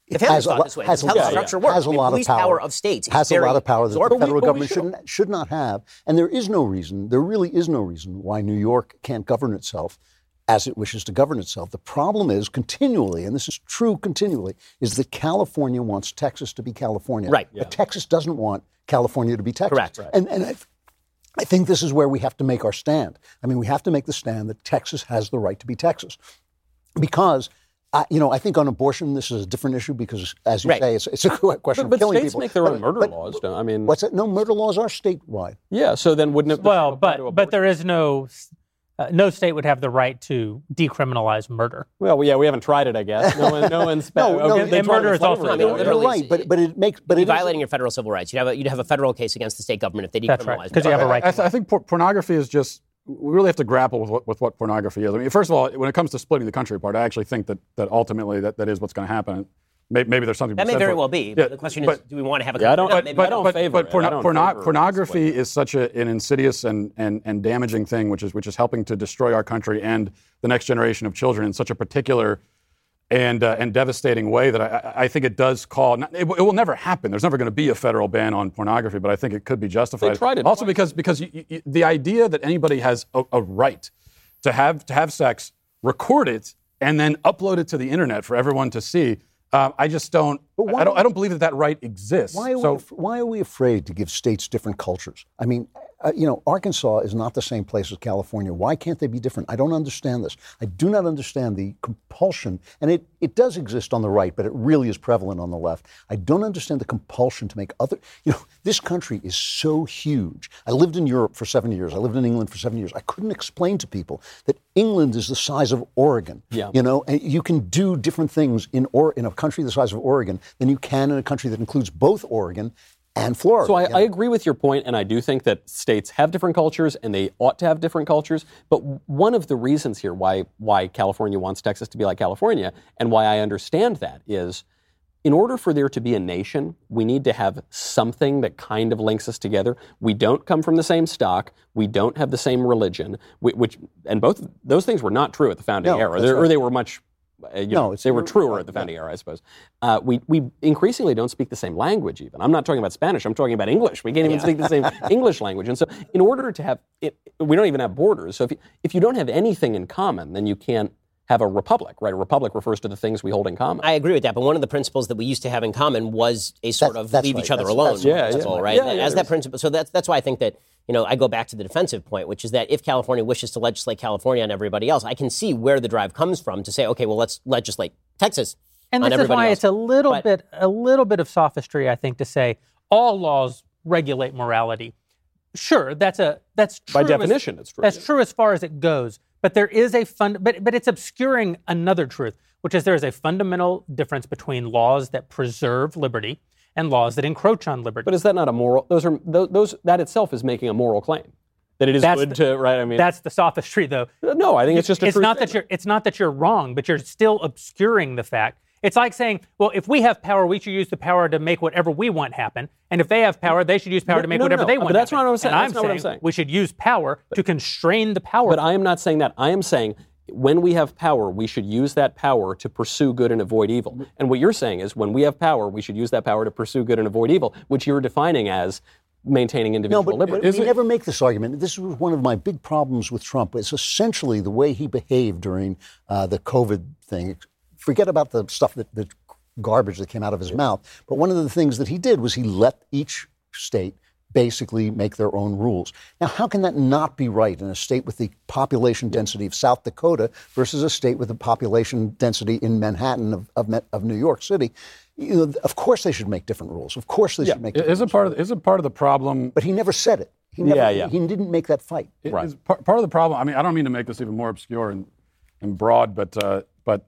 The founders has a, thought lo- this way. has This a is how lot, the structure of, works. has a I mean, lot police of power. power of states is has a very lot of power that the absorbent. federal But we- government but we should, should not have. And there is no reason, there really is no reason why New York can't govern itself as it wishes to govern itself. The problem is continually, and this is true continually, is that California wants Texas to be California. Right. But Texas doesn't want California to be Texas. Correct. Right. And, and I, I think this is where we have to make our stand. I mean, we have to make the stand that Texas has the right to be Texas. Because, uh, you know, I think on abortion, this is a different issue because, as you Right. say, it's, it's a question But, of but killing states people. make their own But- murder but laws. Don't, I mean, What's that? No, murder laws are statewide. yeah. So then wouldn't it? Well, apply to but but abortion? there is no uh, no state would have the right to decriminalize murder. Well, yeah, we haven't tried it. I guess no one, no one's. No, no, they and tried murder it is also- slavery, I mean, though, literally, You're right, but but it makes but You'd it be is- violating your federal civil rights. You'd have a, you'd have a federal case against the state government if they decriminalized. That's right, because you have a right. I, to I, I think por- pornography is just, we really have to grapple with what, with what pornography is. I mean, first of all, when it comes to splitting the country apart, I actually think that, that ultimately that, that is what's going to happen. Maybe, maybe there's something to That be may said very for it. well be. Yeah, But the question but- is, do we want to have a? Yeah, I don't- no, but- maybe but- not. I don't but, favor but it. porno- I don't porno- favor pornography splitting. is such a, an insidious and, and, and damaging thing, which is which is helping to destroy our country and the next generation of children in such a particular and uh, and devastating way that I, I think it does call. Not, it, it will never happen. There's never going to be a federal ban on pornography, but I think it could be justified. They tried it also twice. because because you, you, the idea that anybody has a, a right to have to have sex, record it, and then upload it to the internet for everyone to see. Uh, I just don't. why- I don't. I don't believe that that right exists. Why are, so, we, af- why are we afraid to give states different cultures? I mean, uh, you know, Arkansas is not the same place as California. Why can't they be different? I don't understand this. I do not understand the compulsion, and it, it does exist on the right, but it really is prevalent on the left. I don't understand the compulsion to make other, you know, this country is so huge. I lived in Europe for seven years. I lived in England for seven years. I couldn't explain to people that England is the size of Oregon. Yeah. You know, and you can do different things in or in a country the size of Oregon than you can in a country that includes both Oregon and Florida. So I, you know? I agree with your point, and I do think that states have different cultures, and they ought to have different cultures. But one of the reasons here why why California wants Texas to be like California, and why I understand that, is in order for there to be a nation, we need to have something that kind of links us together. We don't come from the same stock. We don't have the same religion, whi- which and both those things were not true at the founding No, era, that's They- or right. they were much. Uh, you No, know, it's- they were you're truer right, at the founding era, I suppose. Uh, we we increasingly don't speak the same language. Even I'm not talking about Spanish. I'm talking about English. We can't even speak the same English language. And so, in order to have it, we don't even have borders. So if you, if you don't have anything in common, then you can't have a republic, right? A republic refers to the things we hold in common. I agree with that, but one of the principles that we used to have in common was a sort That's- of that's leave right. each other That's- alone that's- yeah, principle, yeah. right? Yeah, yeah, As that there's- principle, so that's that's why I think that you know I go back to the defensive point, which is that if California wishes to legislate California on everybody else, I can see where the drive comes from to say, okay, well let's legislate Texas And on this is everybody why else. it's a little But- bit a little bit of sophistry, I think, to say all laws regulate morality. Sure, that's a that's true By as- definition, it's true. That's true as far as it goes. But there is a fund, but but it's obscuring another truth, which is there is a fundamental difference between laws that preserve liberty and laws that encroach on liberty. But is that not a moral? Those are those, those that itself is making a moral claim that it is That's good the- to right. I mean, That's the sophistry, though. no, I think it's just a it's true not that statement. you're it's not that you're wrong, but you're still obscuring the fact. It's like saying, well, if we have power, we should use the power to make whatever we want happen, and if they have power, they should use power No, to make no, no, whatever no. they But want. that's happen. not what I'm saying. And That's I'm not what I'm saying saying. we should use power to constrain the power. But I am not saying that. I am saying when we have power, we should use that power to pursue good and avoid evil. And what you're saying is when we have power, we should use that power to pursue good and avoid evil, which you're defining as maintaining individual No, but, liberty. but we never make this argument. This was one of my big problems with Trump. It's essentially the way he behaved during uh, the COVID thing. Forget about the stuff that the garbage that came out of his mouth. But one of the things that he did was he let each state basically make their own rules. Now, how can that not be right in a state with the population density of South Dakota versus a state with the population density in Manhattan of, of, of New York City? You know, of course they should make different rules. Of course they should make different Is it rules. part of is it part of the problem? But he never said it. He never, Yeah, yeah. He didn't make that fight. It Right. is part, part of the problem. I mean, I don't mean to make this even more obscure and, and broad, but uh, but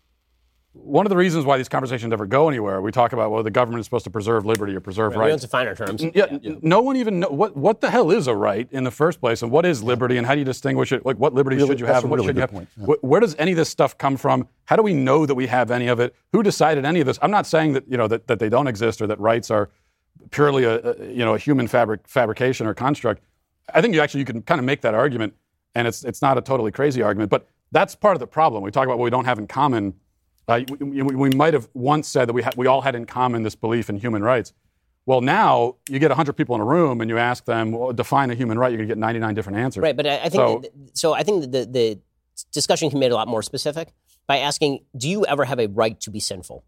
one of the reasons why these conversations never go anywhere, we talk about, well, the government is supposed to preserve liberty or preserve we don't rights. define our terms. Yeah, n- no one even know what what the hell is a right in the first place, and what is liberty, and how do you distinguish it? Like, what liberty Really- should you that's have, a and what really should you good have? point, yeah. Wh- Where does any of this stuff come from? How do we know that we have any of it? Who decided any of this? I'm not saying that you know that, that they don't exist or that rights are purely a, a you know a human fabric fabrication or construct. I think you actually you can kind of make that argument, and it's it's not a totally crazy argument, but that's part of the problem. We talk about what we don't have in common. Uh, we, we, we might have once said that we, ha- we all had in common this belief in human rights. Well, now you get one hundred people in a room and you ask them, well, define a human right, you're going to get ninety-nine different answers. Right, but I, I think so, that, so I think that the, the discussion can be made a lot more specific by asking, do you ever have a right to be sinful?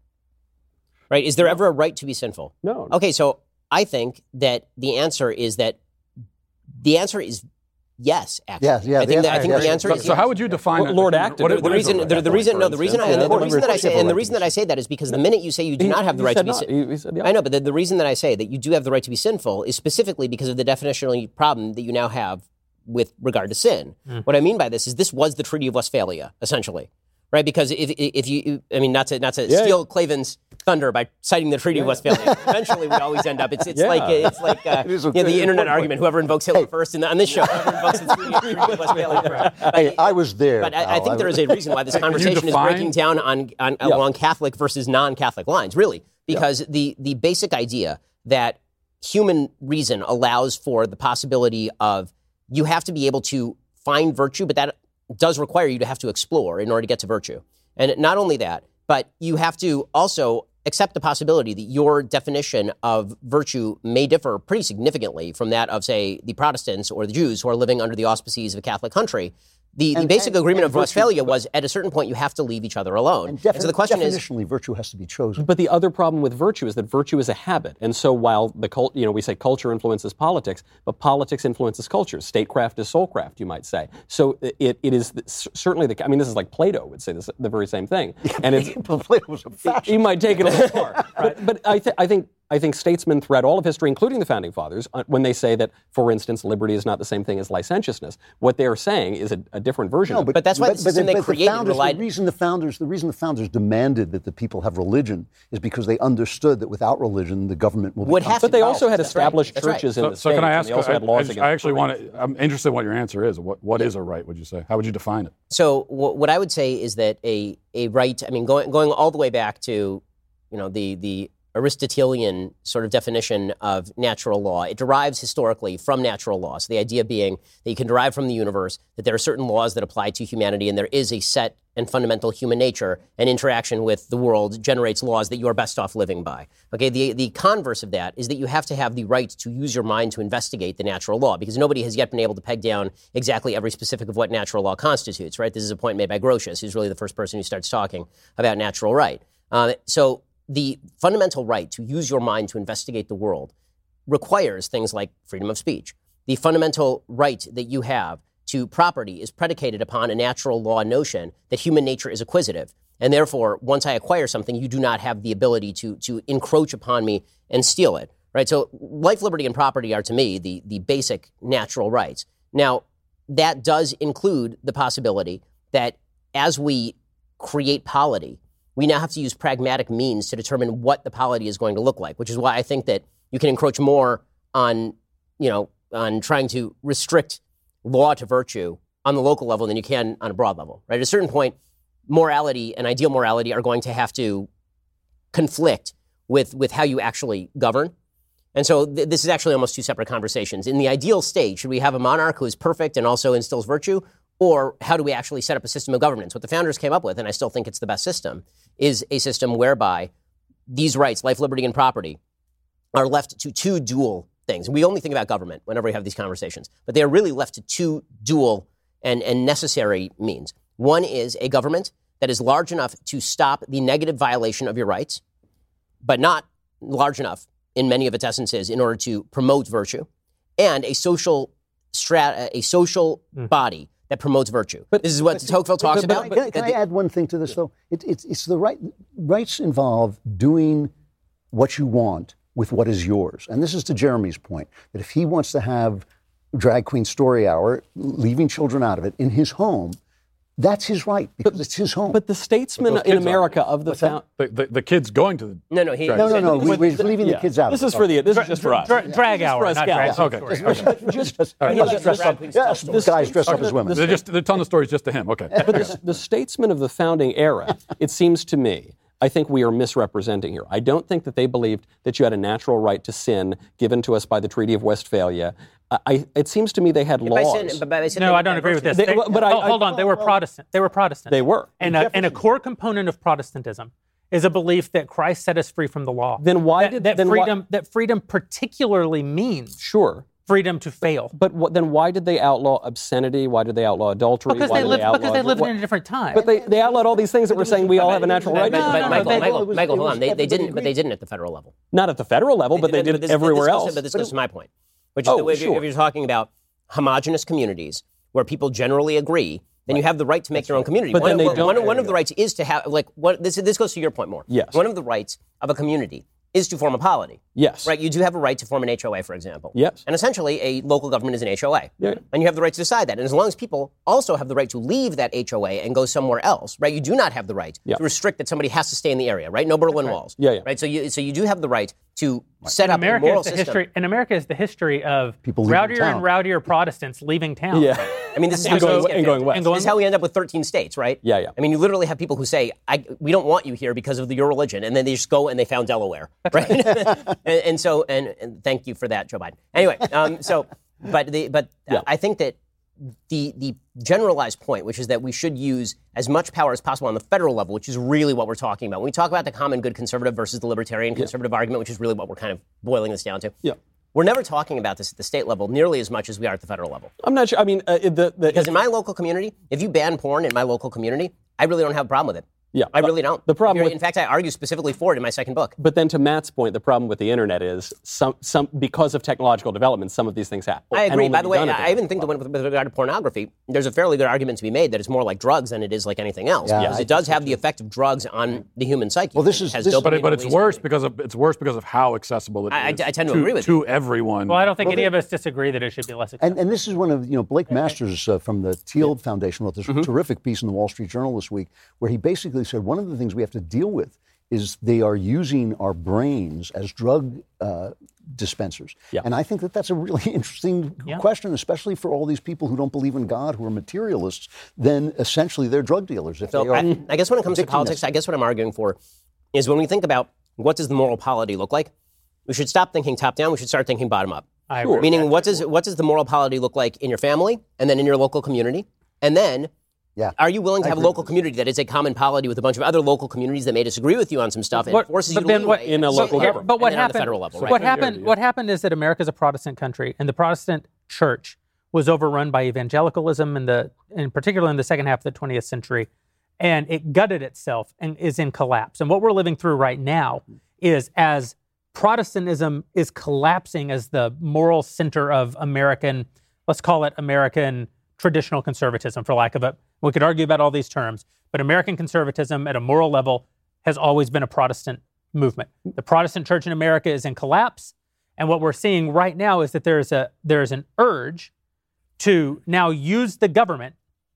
Right? Is there ever a right to be sinful? No. Okay, so I think that the answer is that the answer is yes, actually. Yeah, yeah, I think, the that, I think answer- the answer so, is so yes. how would you define Well, it? Lord Acton- What, the- what The is a reason, right? the, the reason, no, the reason, I, Yeah, the, the yeah. reason that I say, Yeah. and the reason that I say that is because the minute you say you do He- not have the he right to said be not. sinful, He- he said the I know, but the, the reason that I say that you do have the right to be sinful is specifically because of the definitional problem that you now have with regard to sin. Mm. What I mean by this is this was the Treaty of Westphalia, essentially, right? Because if if you, I mean, not to not to Yeah, steal yeah. Clavin's thunder by citing the Treaty of Westphalia. Eventually, we always end up. It's it's Yeah. like it's like uh, is a you know, the very internet important argument. Whoever invokes Hitler first in the, on this show, whoever invokes the Treaty, Treaty of Westphalia first. Hey, I was there. But I, I pal. think there is a reason why this conversation is define- breaking down on, on along Catholic versus non-Catholic lines, really, because the the basic idea that human reason allows for the possibility of you have to be able to find virtue, but that does require you to have to explore in order to get to virtue. And not only that, but you have to also accept the possibility that your definition of virtue may differ pretty significantly from that of, say, the Protestants or the Jews who are living under the auspices of a Catholic country. The, the And- basic and- agreement and of virtue- Westphalia was at a certain point you have to leave each other alone. And, And so the question is, definitionally, virtue has to be chosen. But the other problem with virtue is that virtue is a habit. And so while the cult, you know, we say culture influences politics, but politics influences culture. Statecraft is soulcraft, you might say. So it, it is certainly the, I mean, this is like Plato would say this, the very same thing. And it's, Plato was a fascist. you might take it a little far. But, but I, th- I think I think statesmen throughout all of history, including the Founding Fathers, uh, when they say that, for instance, liberty is not the same thing as licentiousness, what they are saying is a, a different version No, of it. But that's why the system they the created founders, relied- the reason the founders, the reason the founders demanded that the people have religion is because they understood that without religion, the government will Would become have But they to- also had That's right. established That's right. churches in So, the so States, can I and ask? they also I, had I, laws just- against I actually want priests. to. I'm interested in what your answer is. What what is a right? Would you say? How would you define it? So w- what I would say is that a a right, I mean, going going all the way back to, you know, the the Aristotelian sort of definition of natural law, it derives historically from natural law. So the idea being that you can derive from the universe that there are certain laws that apply to humanity, and there is a set and fundamental human nature, and interaction with the world generates laws that you are best off living by. Okay, the the converse of that is that you have to have the right to use your mind to investigate the natural law, because nobody has yet been able to peg down exactly every specific of what natural law constitutes, right? This is a point made by Grotius, who's really the first person who starts talking about natural right. Uh, so the fundamental right to use your mind to investigate the world requires things like freedom of speech. The fundamental right that you have to property is predicated upon a natural law notion that human nature is acquisitive. And therefore, once I acquire something, you do not have the ability to, to encroach upon me and steal it. Right? So life, liberty, and property are, to me, the, the basic natural rights. Now, that does include the possibility that as we create polity, we now have to use pragmatic means to determine what the polity is going to look like, which is why I think that you can encroach more on, you know, on trying to restrict law to virtue on the local level than you can on a broad level, right? At a certain point, morality and ideal morality are going to have to conflict with, with how you actually govern. And so th- this is actually almost two separate conversations. In the ideal state, should we have a monarch who is perfect and also instills virtue? Or how do we actually set up a system of governance? What the founders came up with, and I still think it's the best system, is a system whereby these rights, life, liberty, and property, are left to two dual things. And we only think about government whenever we have these conversations, but they are really left to two dual and, and necessary means. One is a government that is large enough to stop the negative violation of your rights, but not large enough in many of its essences in order to promote virtue, and a social strat- a social mm. body that promotes virtue. But this is what Tocqueville talks but, about. But, can, can I add one thing to this, though? It, it's, it's the right rights involve doing what you want with what is yours. And this is to Jeremy's point, that if he wants to have drag queen story hour, leaving children out of it, in his home, that's his right, because but, it's his home. But the statesmen in America of the found... The, the, the kids going to the... No, no, he, no, no, no, we, we're leaving yeah. the kids out. This is for the... This is just for us. Dra- drag hour, us not guys. drag. Okay. okay. okay. Just, just, right. Let's dress up. Yes, guys dress up as women. They're, just, they're telling the stories just to him. Okay. But the, the statesmen of the founding era, it seems to me, I think we are misrepresenting here. I don't think that they believed that you had a natural right to sin given to us by the Treaty of Westphalia. I, it seems to me they had If laws. I sin, but I sin No, I don't agree with this. They- They- but I- oh, hold on, they were Protestant. They were Protestant. They were. And a, and a core component of Protestantism is a belief that Christ set us free from the law. Then why that, did- that then why- freedom that freedom particularly means Sure. freedom to fail? But what, then why did they outlaw obscenity? Why did they outlaw adultery? Because why they did lived they outlaw, because they lived what- in a different time. But they, they outlawed all these things that we're saying we all have a natural right But, to. but no, no, Michael, they- Michael, it was- Michael, it hold was on. They, they didn't, everybody but they didn't at the federal level. Not at the federal level, but they did it this, everywhere this goes else. To, but this goes to my point, which Oh, is that if, sure. you're, if you're talking about homogenous communities where people generally agree, then you have the right to make your own community. But one, then they one- don't- one, one of the rights is to have, like, what, this, this goes to your point more. Yes. One of the rights of a community is to form a polity. Yes. Right? You do have a right to form an H O A, for example. Yes. And essentially, a local government is an H O A. Yeah. And you have the right to decide that. And as long as people also have the right to leave that H O A and go somewhere else, right? You do not have the right Yeah. to restrict that somebody has to stay in the area, right? No Berlin walls. Yeah, yeah. Right? So you, so you do have the right to set in up America a moral is the system. history. In America is the history of People leaving rowdier town. and rowdier Protestants leaving town. Yeah. I mean, this is And how going- things get and going fixed. west. And going This is how we end up with thirteen states, right? Yeah, yeah. I mean, you literally have people who say, I, we don't want you here because of the, your religion, and then they just go and they found Delaware, right? and, and so, and, and thank you for that, Joe Biden. Anyway, um, so, but the, but Yeah. I think that the the generalized point, which is that we should use as much power as possible on the federal level, which is really what we're talking about. When we talk about the common good conservative versus the libertarian conservative argument, which is really what we're kind of boiling this down to. Yeah. We're never talking about this at the state level nearly as much as we are at the federal level. I'm not sure. I mean, uh, the, the Because in my local community, if you ban porn in my local community, I really don't have a problem with it. Yeah. I really don't. The problem with- in fact, I argue specifically for it in my second book. But then, to Matt's point, the problem with the internet is some, some because of technological development, some of these things happen. I and agree. only By the be way, done at I even think that with, with regard to pornography, there's a fairly good argument to be made that it's more like drugs than it is like anything else. Yeah, because I it does have the effect of drugs on the human psyche. Well, this It is- has this- dopamine But, it, but it's release. worse because of it's worse because of how accessible it is. I- I- I tend to to agree with to you. everyone. Well, I don't think Well, any they- of us disagree that it should be less And, acceptable. and this is one of, you know, Blake Masters uh, from the Teal Foundation wrote this terrific piece in the Wall Street Journal this week where he basically said one of the things we have to deal with is they are using our brains as drug uh, dispensers. Yeah. And I think that that's a really interesting Yeah. question, especially for all these people who don't believe in God, who are materialists. Then essentially they're drug dealers. If So they are I, I guess when it comes to addicting politics, us. I guess what I'm arguing for is when we think about what does the moral polity look like, we should stop thinking top down. We should start thinking bottom up. I agree with Meaning, that. what does what does the moral polity look like in your family, and then in your local community, and then Yeah. are you willing to I have a agree local community that is a common polity with a bunch of other local communities that may disagree with you on some stuff and What- forces but you to then what- leeway in a and local so- government. But what and then on happened? the federal level, right? What Same happened? idea. What happened is that America's a Protestant country, and the Protestant church was overrun by evangelicalism in the, in particular, in the second half of the twentieth century, and it gutted itself and is in collapse. And what we're living through right now is as Protestantism is collapsing as the moral center of American, let's call it American traditional conservatism, for lack of it. We could argue about all these terms, but American conservatism at a moral level has always been a Protestant movement. The Protestant church in America is in collapse, and what we're seeing right now is that there's a there's an urge to now use the government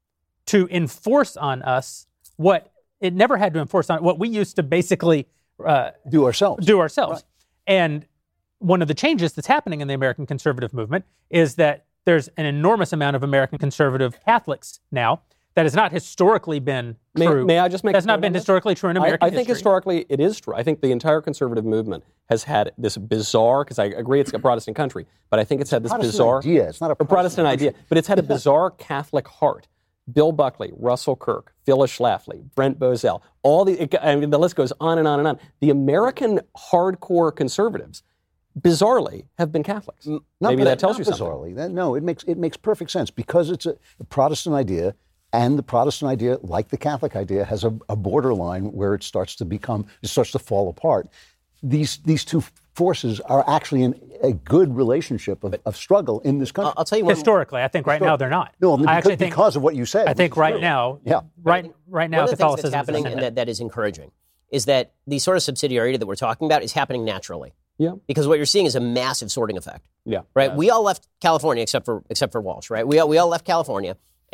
to enforce on us what it never had to enforce on, what we used to basically uh, do ourselves. do ourselves. And one of the changes that's happening in the American conservative movement is that there's an enormous amount of American conservative Catholics now that has not historically been May- true. may I just make a That's not point been on this? historically true in I, American I think history. historically it is true. I think the entire conservative movement has had this bizarre, because I agree it's a Protestant country, but I think it's had this Protestant bizarre idea. It's not a a Protestant Protestant idea, but it's had a bizarre Catholic heart. Bill Buckley, Russell Kirk, Phyllis Schlafly, Brent Bozell, all the, it, I mean, the list goes on and on and on. The American hardcore conservatives, bizarrely, have been Catholics. Not Maybe bi- that tells not you something. bizarrely. That- no, it makes it makes perfect sense because it's a, a Protestant idea, and the Protestant idea, like the Catholic idea, has a, a borderline where it starts to become, it starts to fall apart. These these two forces are actually in a good relationship of, of struggle in this country. I'll, I'll tell you one. Historically, I think right now they're not. no, because, I actually think, because of what you said. I think right now, Yeah. right, right now, One of the things Catholicism that's happening is and ascendant. that, that is encouraging is that the sort of subsidiarity that we're talking about is happening naturally. Yeah. Because what you're seeing is a massive sorting effect. Yeah. Right? We all left California except for except for Walsh, right? We all, we all left California, and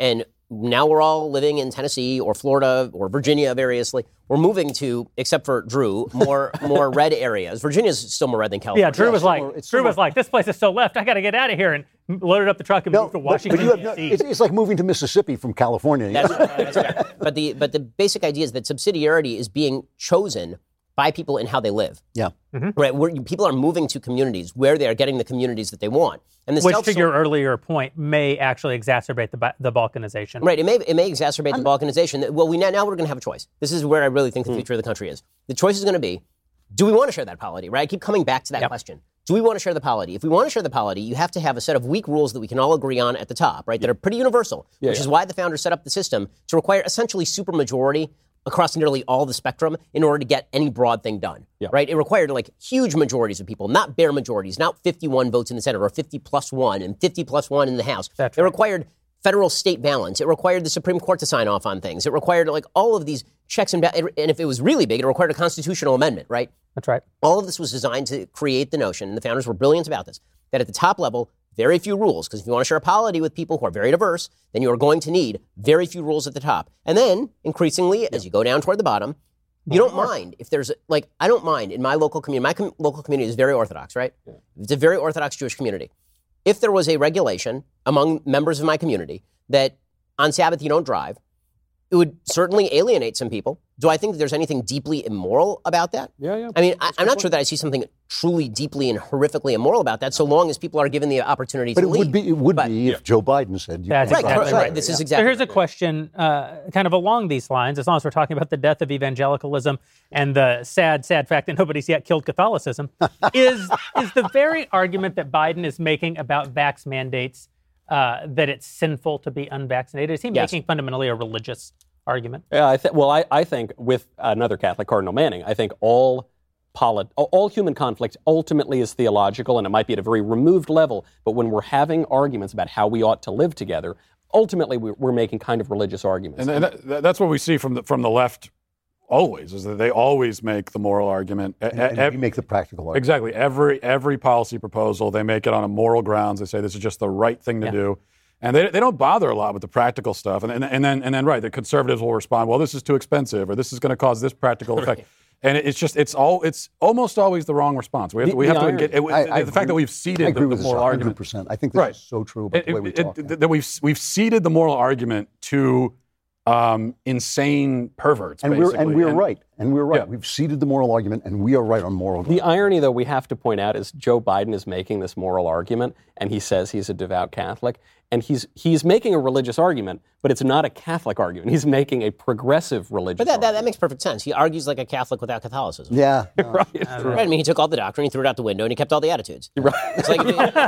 now we're all living in Tennessee or Florida or Virginia variously. We're moving to, except for Drew, more more red areas. Virginia's still more red than California. Yeah, Drew was like, more, Drew was like, this place is so left. I got to get out of here and loaded up the truck and No, moved to but, Washington. but you have no, D C. it's, it's like moving to Mississippi from California. That's, that's right. But the but the basic idea is that subsidiarity is being chosen by people in how they live. Yeah. Mm-hmm. Right, where people are moving to communities where they are getting the communities that they want, and the Which, self- to your earlier point, may actually exacerbate the ba- the balkanization. Right, it may it may exacerbate the balkanization. Well, we now, now we're going to have a choice. This is where I really think the future of the country is. The choice is going to be: do we want to share that polity? Right, I keep coming back to that Yep. question. Do we want to share the polity? If we want to share the polity, you have to have a set of weak rules that we can all agree on at the top, right? That are pretty universal, Yeah, which yeah. is why the founders set up the system to require essentially supermajority across nearly all the spectrum in order to get any broad thing done, Yeah. right? It required like huge majorities of people, not bare majorities, not fifty-one votes in the Senate or fifty plus one and fifty plus one in the House. That's it right. required federal-state balance. It required the Supreme Court to sign off on things. It required like all of these checks and balances. And if it was really big, it required a constitutional amendment, right? That's right. All of this was designed to create the notion, and the founders were brilliant about this, that at the top level, very few rules, because if you want to share a polity with people who are very diverse, then you are going to need very few rules at the top. And then, increasingly, as you go down toward the bottom, you don't mind if there's, like, I don't mind in my local community. My com- local community is very Orthodox, right? It's a very Orthodox Jewish community. If there was a regulation among members of my community that on Sabbath you don't drive, it would certainly alienate some people. Do I think that there's anything deeply immoral about that? Yeah, yeah. I mean, I, I'm not sure that I see something truly deeply and horrifically immoral about that, so long as people are given the opportunity But to it leave. would be it would But- be if Joe Biden said you That's can't Right, drive exactly on right. Saturday. This is So exactly here's a question uh, kind of along these lines, as long as we're talking about the death of evangelicalism and the sad, sad fact that nobody's yet killed Catholicism, is, is the very argument that Biden is making about vax mandates uh, that it's sinful to be unvaccinated? Is he Yes. making fundamentally a religious argument? Yeah, I th- well, I, I think with another Catholic, Cardinal Manning, I think all polit- all human conflict ultimately is theological, and it might be at a very removed level, but when we're having arguments about how we ought to live together, ultimately we're, we're making kind of religious arguments. And, and that, that's what we see from the, from the left always, is that they always make the moral argument. E- And ev- we make the practical argument. Exactly. Every every policy proposal, they make it on a moral grounds. They say this is just the right thing to Yeah. do. And they, they don't bother a lot with the practical stuff. And, and, and then, and then, right, the conservatives will respond, well, this is too expensive, or this is going to cause this practical effect. And it- it's just, it's all, it's almost always the wrong response. We have to, The- we the have to irony- engage, it, I- I the fact that agree- we've ceded I agree the, with the this moral one hundred argument. percent. I think this Right. is so true about It- the way we it- talk. it- yeah. that we've we've ceded the moral argument to um, insane perverts, And we're basically. and we're right. And we're right. Yeah. We've ceded the moral argument, and we are right on moral. The irony, though, we have to point out is Joe Biden is making this moral argument, and he says he's a devout Catholic, and he's he's making a religious argument, but it's not a Catholic argument. He's making a progressive religious But that, that, that argument. makes perfect sense. He argues like a Catholic without Catholicism. Yeah. no. Right. Right. I mean, he took all the doctrine, he threw it out the window, and he kept all the attitudes. Right. It's like,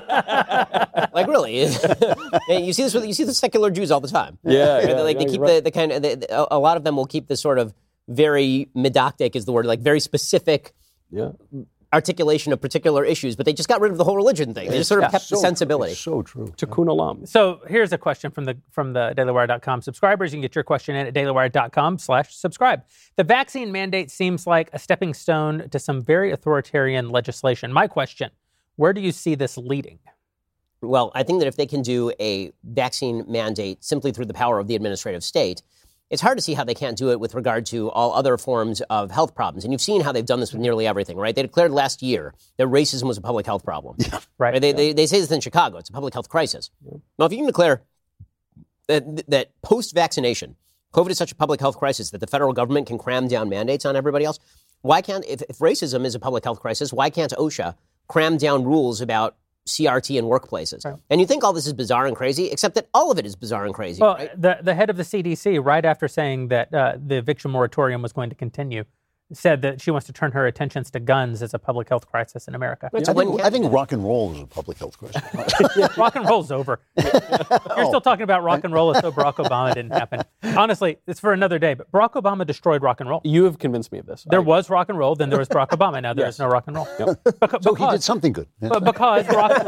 like really, you see this with you see the secular Jews all the time. Yeah, Right? yeah, like yeah, they keep you're the, right. the kind of the, the- a lot of them will keep this sort of very medoctic is the word, like very specific Yeah. articulation of particular issues, but they just got rid of the whole religion thing. They just sort of kept So the true. sensibility. It's so true. Tikkun olam. So here's a question from the from the daily wire dot com subscribers. You can get your question in at daily wire dot com slash subscribe. The vaccine mandate seems like a stepping stone to some very authoritarian legislation. My question, where do you see this leading? Well, I think that if they can do a vaccine mandate simply through the power of the administrative state, it's hard to see how they can't do it with regard to all other forms of health problems. And you've seen how they've done this with nearly everything, right? They declared last year that racism was a public health problem. Right. They, they, they say this in Chicago. It's a public health crisis. Now, if you can declare that, that post-vaccination, COVID is such a public health crisis that the federal government can cram down mandates on everybody else, why can't, if, if racism is a public health crisis, why can't OSHA cram down rules about C R T in workplaces? Right. And you think all this is bizarre and crazy, except that all of it is bizarre and crazy, Well, right? the, the head of the C D C, right after saying that uh, the eviction moratorium was going to continue, said that she wants to turn her attentions to guns as a public health crisis in America. It's I when think, can- I think rock and roll is a public health crisis. Rock and roll's over. You're still talking about rock and roll as though Barack Obama didn't happen. Honestly, it's for another day, but Barack Obama destroyed rock and roll. You have convinced me of this. There I- was rock and roll, then there was Barack Obama. Now there is Yes. no rock and roll. Yep. Beca- So he did because- something good. Yeah. But because rock and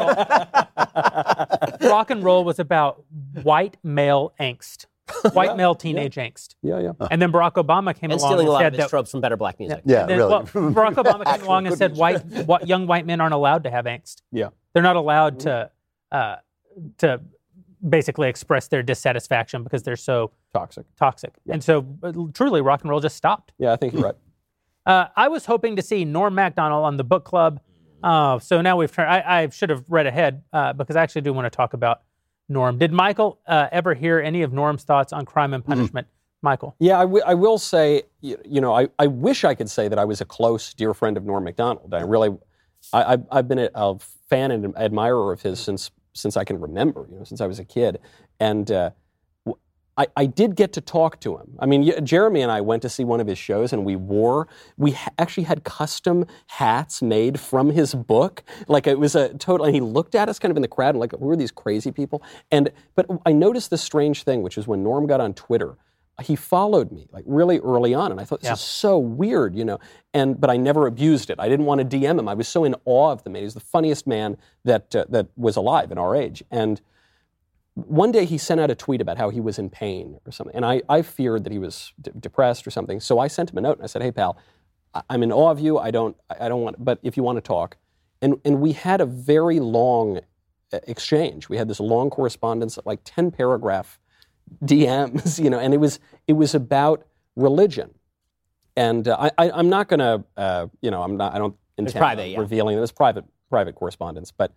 roll, rock and roll was about white male angst, white male teenage angst. Yeah, yeah. And then Barack Obama came and along stealing a and lot said of his that. tropes from better black music. Yeah, then, really. well, Barack Obama came Actual along and good said music. white, what, young white men aren't allowed to have angst. Yeah. They're not allowed to uh, to basically express their dissatisfaction because they're so toxic. Toxic. Yeah. And so uh, truly rock and roll just stopped. Yeah, I think you're right. Uh, I was hoping to see Norm Macdonald on the book club. Uh, so now we've turned, I, I should have read ahead uh, because I actually do want to talk about Norm. Did Michael uh, ever hear any of Norm's thoughts on Crime and Punishment? Mm-hmm. Michael? Yeah, I, w- I will say, you, you know, I, I wish I could say that I was a close, dear friend of Norm Macdonald. I really, I, I've, I've been a, a fan and admirer of his since since I can remember, you know, since I was a kid. And uh, I, I did get to talk to him. I mean, Jeremy and I went to see one of his shows, and we wore, we ha- actually had custom hats made from his book. Like, it was a total, and he looked at us kind of in the crowd, and like, who are these crazy people? And, but I noticed this strange thing, which is when Norm got on Twitter, he followed me, like, really early on, and I thought, this yeah. is so weird, you know, and, but I never abused it. I didn't want to D M him. I was so in awe of the man. He was the funniest man that, uh, that was alive in our age. And one day he sent out a tweet about how he was in pain or something, and I, I feared that he was d- depressed or something. So I sent him a note and I said, "Hey pal, I, I'm in awe of you. I don't, I don't want, but if you want to talk," and and we had a very long exchange. We had this long correspondence, like ten paragraph D Ms, you know, and it was it was about religion. And uh, I, I I'm not going to, uh, you know, I'm not, I don't intend private, yeah. revealing it. It's private private correspondence, but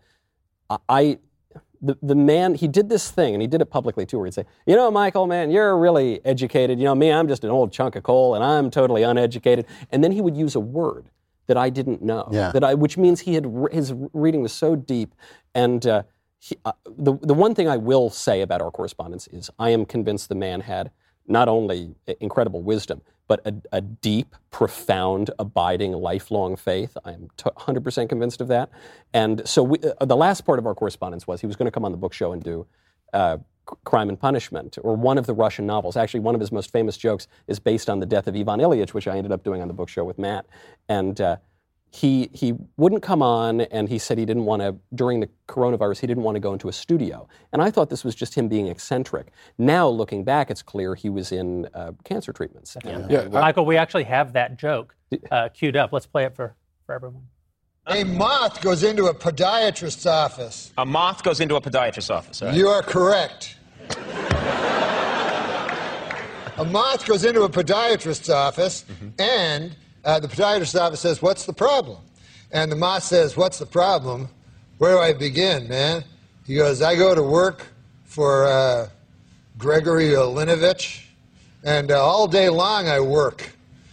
I. The the man, he did this thing, and he did it publicly too, where he'd say, "You know, Michael, man, you're really educated. You know, me, I'm just an old chunk of coal, and I'm totally uneducated." And then he would use a word that I didn't know, yeah. that I, which means he had his reading was so deep. And uh, he, uh, the the one thing I will say about our correspondence is, I am convinced the man had not only incredible wisdom, but a, a deep, profound, abiding, lifelong faith. I'm t- one hundred percent convinced of that. And so we, uh, the last part of our correspondence was he was going to come on the book show and do uh, Crime and Punishment, or one of the Russian novels. Actually, one of his most famous jokes is based on the death of Ivan Ilyich, which I ended up doing on the book show with Matt. And uh, he he wouldn't come on, and he said he didn't want to, during the coronavirus, he didn't want to go into a studio. And I thought this was just him being eccentric. Now, looking back, it's clear he was in uh, cancer treatments. And, yeah. uh, Michael, we actually have that joke uh, queued up. Let's play it for, for everyone. A moth goes into a podiatrist's office. A moth goes into a podiatrist's office, right? You are correct. A moth goes into a podiatrist's office, mm-hmm. and uh, the podiatrist's office says, "What's the problem?" And the moth says, "What's the problem? Where do I begin, man?" He goes, "I go to work for uh, Gregory Olinovich, and uh, all day long I work.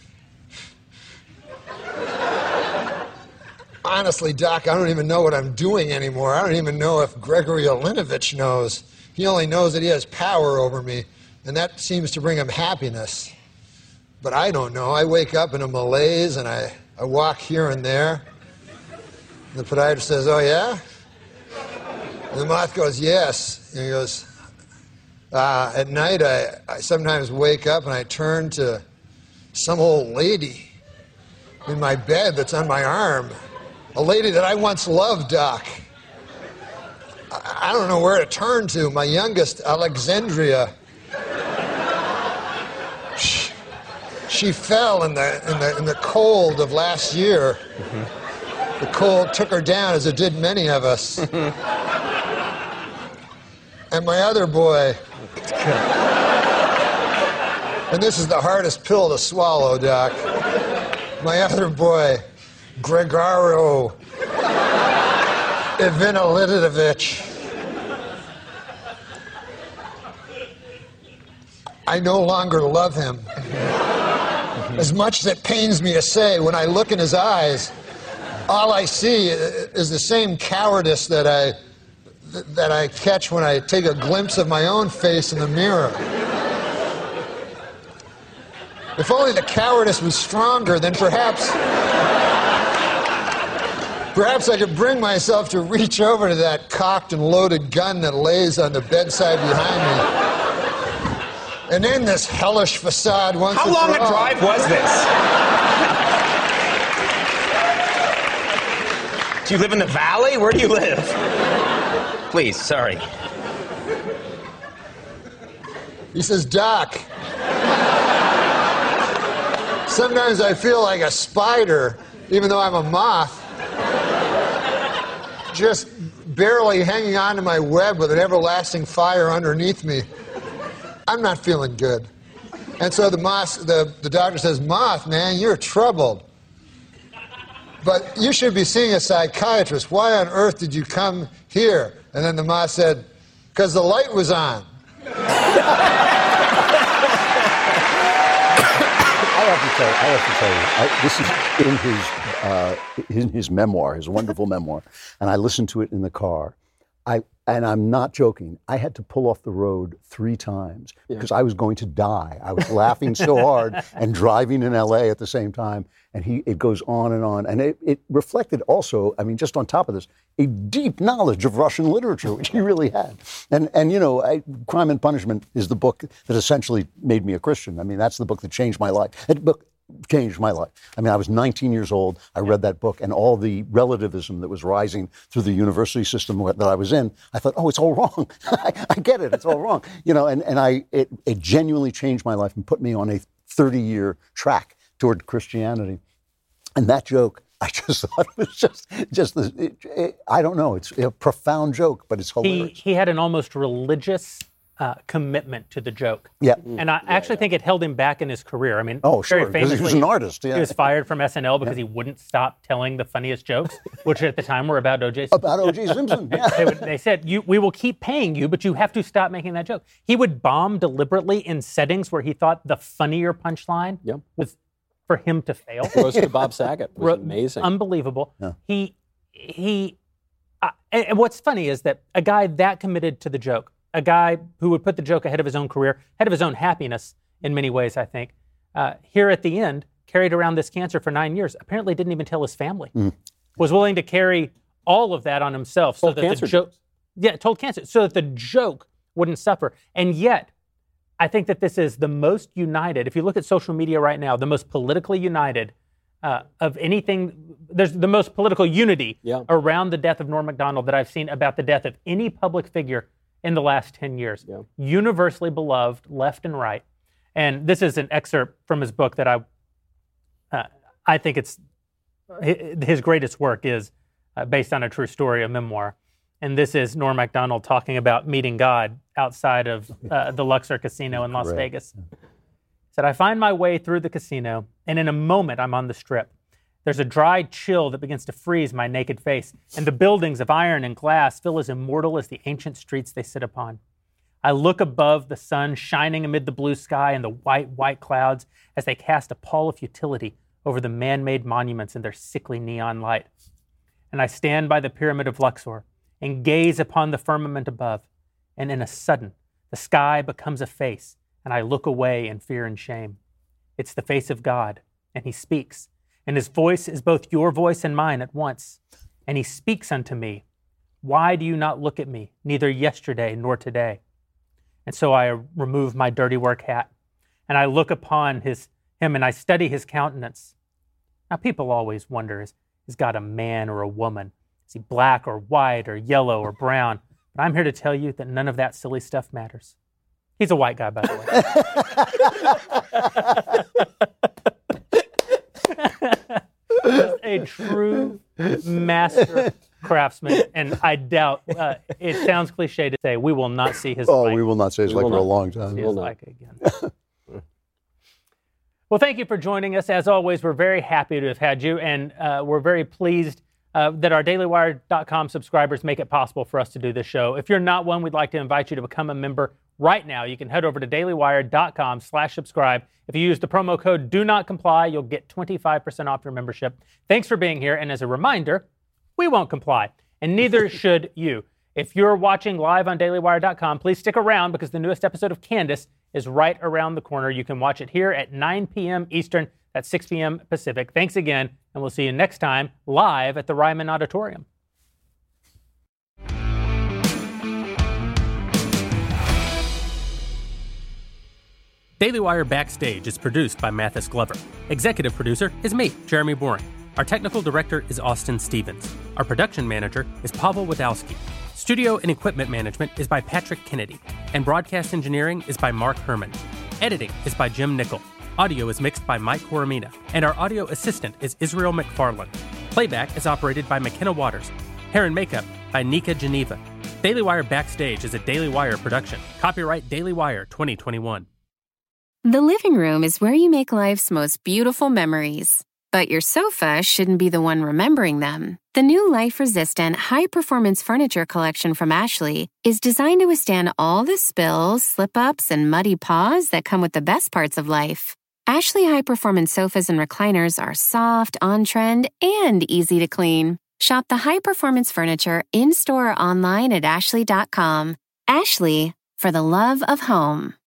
Honestly, Doc, I don't even know what I'm doing anymore. I don't even know if Gregory Olinovich knows. He only knows that he has power over me, and that seems to bring him happiness. But I don't know. I wake up in a malaise, and I, I walk here and there." And the podiatrist says, "Oh, yeah?" And the moth goes, "Yes." And he goes, uh, "At night, I, I sometimes wake up, and I turn to some old lady in my bed that's on my arm. A lady that I once loved, Doc. I, I don't know where to turn to. My youngest, Alexandria. She, she fell in the, in, the, in the cold of last year. Mm-hmm. The cold took her down, as it did many of us. And my other boy, and this is the hardest pill to swallow, Doc. My other boy, Gregorio Ivanilidovich. I no longer love him. As much as it pains me to say, when I look in his eyes, all I see is the same cowardice that I that I catch when I take a glimpse of my own face in the mirror. If only the cowardice was stronger, then perhaps perhaps I could bring myself to reach over to that cocked and loaded gun that lays on the bedside behind me and end this hellish facade once and for all." How long a drive was this? Do you live in the valley? Where do you live? Please, sorry. He says, "Doc, sometimes I feel like a spider, even though I'm a moth, just barely hanging on to my web with an everlasting fire underneath me. I'm not feeling good. And so the, moth, the, the doctor says, Moth, man, you're troubled. But you should be seeing a psychiatrist. Why on earth did you come here? And then the moth said, because the light was on. I have to tell you, I have to tell you, I, this is in his, uh, in his memoir, his wonderful memoir, and I listened to it in the car. I, and I'm not joking. I had to pull off the road three times because yeah. I was going to die. I was laughing so hard and driving in L A at the same time. And he, it goes on and on. And it, it reflected also, I mean, just on top of this, a deep knowledge of Russian literature, which he really had. And, and you know, I, Crime and Punishment is the book that essentially made me a Christian. I mean, that's the book that changed my life. That book changed my life. I mean, I was nineteen years old. I read that book, and all the relativism that was rising through the university system that I was in, I thought, oh, it's all wrong. I, I get it. It's all wrong. You know, and, and I it, it genuinely changed my life and put me on a thirty-year track toward Christianity. And that joke, I just thought it was just, just the, it, it, I don't know, it's a profound joke, but it's hilarious. He, he had an almost religious uh, commitment to the joke. Yeah. And I yeah, actually yeah. think it held him back in his career. I mean, oh, sure, very famously, he was an artist. Yeah. He was fired from S N L because yeah. he wouldn't stop telling the funniest jokes, which at the time were about O J Simpson. About O J Simpson, yeah. they, would, they said, you, we will keep paying you, but you have to stop making that joke. He would bomb deliberately in settings where he thought the funnier punchline yep. was for him to fail. Rose to Bob Saget was amazing. Unbelievable. Yeah. He, he, uh, and, and what's funny is that a guy that committed to the joke, a guy who would put the joke ahead of his own career, ahead of his own happiness in many ways, I think, uh, here at the end, carried around this cancer for nine years, apparently didn't even tell his family, mm. was willing to carry all of that on himself so told that cancer the joke, yeah, told cancer, so that the joke wouldn't suffer. And yet, I think that this is the most united, if you look at social media right now, the most politically united uh, of anything, there's the most political unity yeah. around the death of Norm Macdonald that I've seen about the death of any public figure in the last ten years. Yeah. Universally beloved, left and right. And this is an excerpt from his book that I, uh, I think it's, his greatest work is uh, based on a true story, a memoir. And this is Norm Macdonald talking about meeting God outside of uh, the Luxor Casino in Las Correct. Vegas. He said, I find my way through the casino, and in a moment I'm on the strip. There's a dry chill that begins to freeze my naked face, and the buildings of iron and glass feel as immortal as the ancient streets they sit upon. I look above the sun shining amid the blue sky and the white, white clouds as they cast a pall of futility over the man-made monuments in their sickly neon light. And I stand by the pyramid of Luxor and gaze upon the firmament above, and in a sudden, the sky becomes a face, and I look away in fear and shame. It's the face of God, and he speaks, and his voice is both your voice and mine at once. And he speaks unto me, why do you not look at me, neither yesterday nor today? And so I remove my dirty work hat, and I look upon his him, and I study his countenance. Now, people always wonder, is, is God a man or a woman? Is he black or white or yellow or brown? But I'm here to tell you that none of that silly stuff matters. He's a white guy, by the way. Just a true master craftsman, and I doubt, uh, it sounds cliche to say, we will not see his Oh, like, we will not see his We like will for a not. long time. see will his not. like again. Well, thank you for joining us. As always, we're very happy to have had you, and uh, we're very pleased uh, that our daily wire dot com subscribers make it possible for us to do this show. If you're not one, we'd like to invite you to become a member right now. You can head over to daily wire dot com slash subscribe. If you use the promo code do not comply, you'll get twenty-five percent off your membership. Thanks for being here, and as a reminder, we won't comply, and neither should you. If you're watching live on daily wire dot com, please stick around because the newest episode of Candace is right around the corner. You can watch it here at nine p.m. Eastern, that's six p.m. Pacific. Thanks again, and we'll see you next time live at the Ryman Auditorium. Daily Wire Backstage is produced by Mathis Glover. Executive producer is me, Jeremy Boring. Our technical director is Austin Stevens. Our production manager is Pavel Wadowski. Studio and equipment management is by Patrick Kennedy. And broadcast engineering is by Mark Herman. Editing is by Jim Nickel. Audio is mixed by Mike Coromina. And our audio assistant is Israel McFarland. Playback is operated by McKenna Waters. Hair and Makeup by Nika Geneva. Daily Wire Backstage is a Daily Wire production. Copyright Daily Wire twenty twenty-one. The living room is where you make life's most beautiful memories. But your sofa shouldn't be the one remembering them. The new life-resistant, high-performance furniture collection from Ashley is designed to withstand all the spills, slip-ups, and muddy paws that come with the best parts of life. Ashley high-performance sofas and recliners are soft, on-trend, and easy to clean. Shop the high-performance furniture in-store or online at ashley dot com. Ashley, for the love of home.